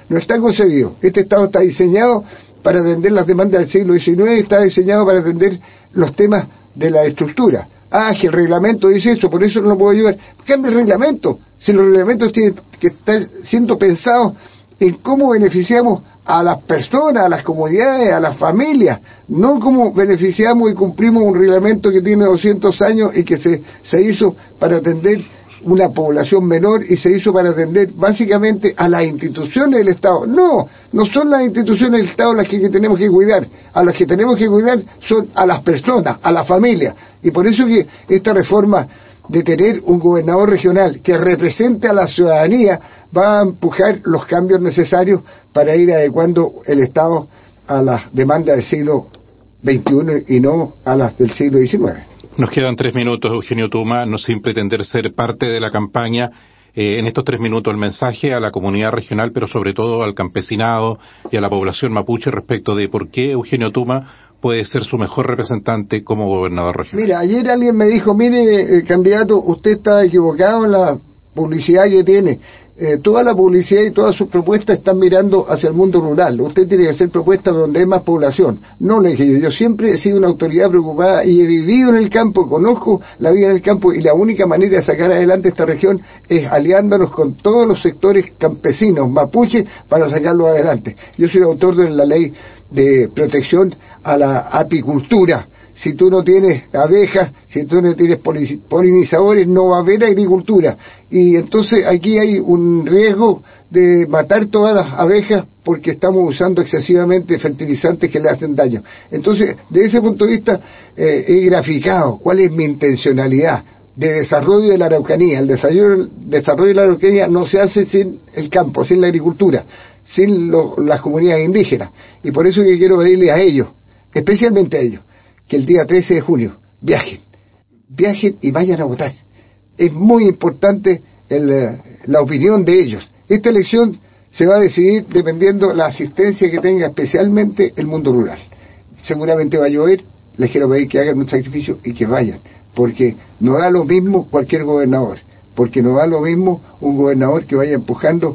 no está concebido. Este Estado está diseñado para atender las demandas del siglo diecinueve, está diseñado para atender los temas de la estructura. Ah, que el reglamento dice eso, por eso no lo puedo ayudar. Cambia el reglamento. Si los reglamentos tienen que estar siendo pensados en cómo beneficiamos a las personas, a las comunidades, a las familias, no cómo beneficiamos y cumplimos un reglamento que tiene doscientos años y que se, se hizo para atender una población menor y se hizo para atender básicamente a las instituciones del Estado. No, no son las instituciones del Estado las que, que tenemos que cuidar, a las que tenemos que cuidar son a las personas, a las familias, y por eso que esta reforma de tener un gobernador regional que represente a la ciudadanía va a empujar los cambios necesarios para ir adecuando el Estado a las demandas del siglo veintiuno y no a las del siglo diecinueve. Nos quedan tres minutos, Eugenio Tuma, no sin pretender ser parte de la campaña. Eh, en estos tres minutos el mensaje a la comunidad regional, pero sobre todo al campesinado y a la población mapuche respecto de por qué Eugenio Tuma puede ser su mejor representante como gobernador regional. Mira, ayer alguien me dijo, mire, eh, candidato, usted está equivocado en la publicidad que tiene. Eh, toda la publicidad y todas sus propuestas están mirando hacia el mundo rural. Usted tiene que hacer propuestas donde hay más población. No, le dije yo, yo siempre he sido una autoridad preocupada y he vivido en el campo, conozco la vida en el campo, y la única manera de sacar adelante esta región es aliándonos con todos los sectores campesinos, mapuche, para sacarlo adelante. Yo soy autor de la ley de protección a la apicultura. Si tú no tienes abejas, si tú no tienes polinizadores, no va a haber agricultura. Y entonces aquí hay un riesgo de matar todas las abejas porque estamos usando excesivamente fertilizantes que le hacen daño. Entonces, de ese punto de vista, eh, he graficado cuál es mi intencionalidad de desarrollo de la Araucanía. El desarrollo, desarrollo de la Araucanía no se hace sin el campo, sin la agricultura, sin lo, las comunidades indígenas. Y por eso que quiero pedirles a ellos, especialmente a ellos, que el día trece de junio viajen, viajen y vayan a votar. Es muy importante el, la opinión de ellos. Esta elección se va a decidir dependiendo la asistencia que tenga especialmente el mundo rural. Seguramente va a llover, les quiero pedir que hagan un sacrificio y que vayan, porque no da lo mismo cualquier gobernador, porque no da lo mismo un gobernador que vaya empujando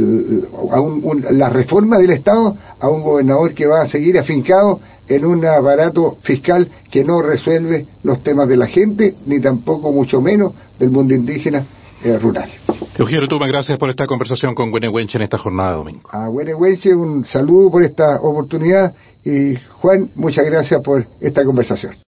a un, un, la reforma del Estado a un gobernador que va a seguir afincado en un aparato fiscal que no resuelve los temas de la gente, ni tampoco, mucho menos, del mundo indígena eh, rural. Eugenio Tuma, gracias por esta conversación con Güenehuenche en esta jornada de domingo. A Güenehuenche un saludo por esta oportunidad y Juan, muchas gracias por esta conversación.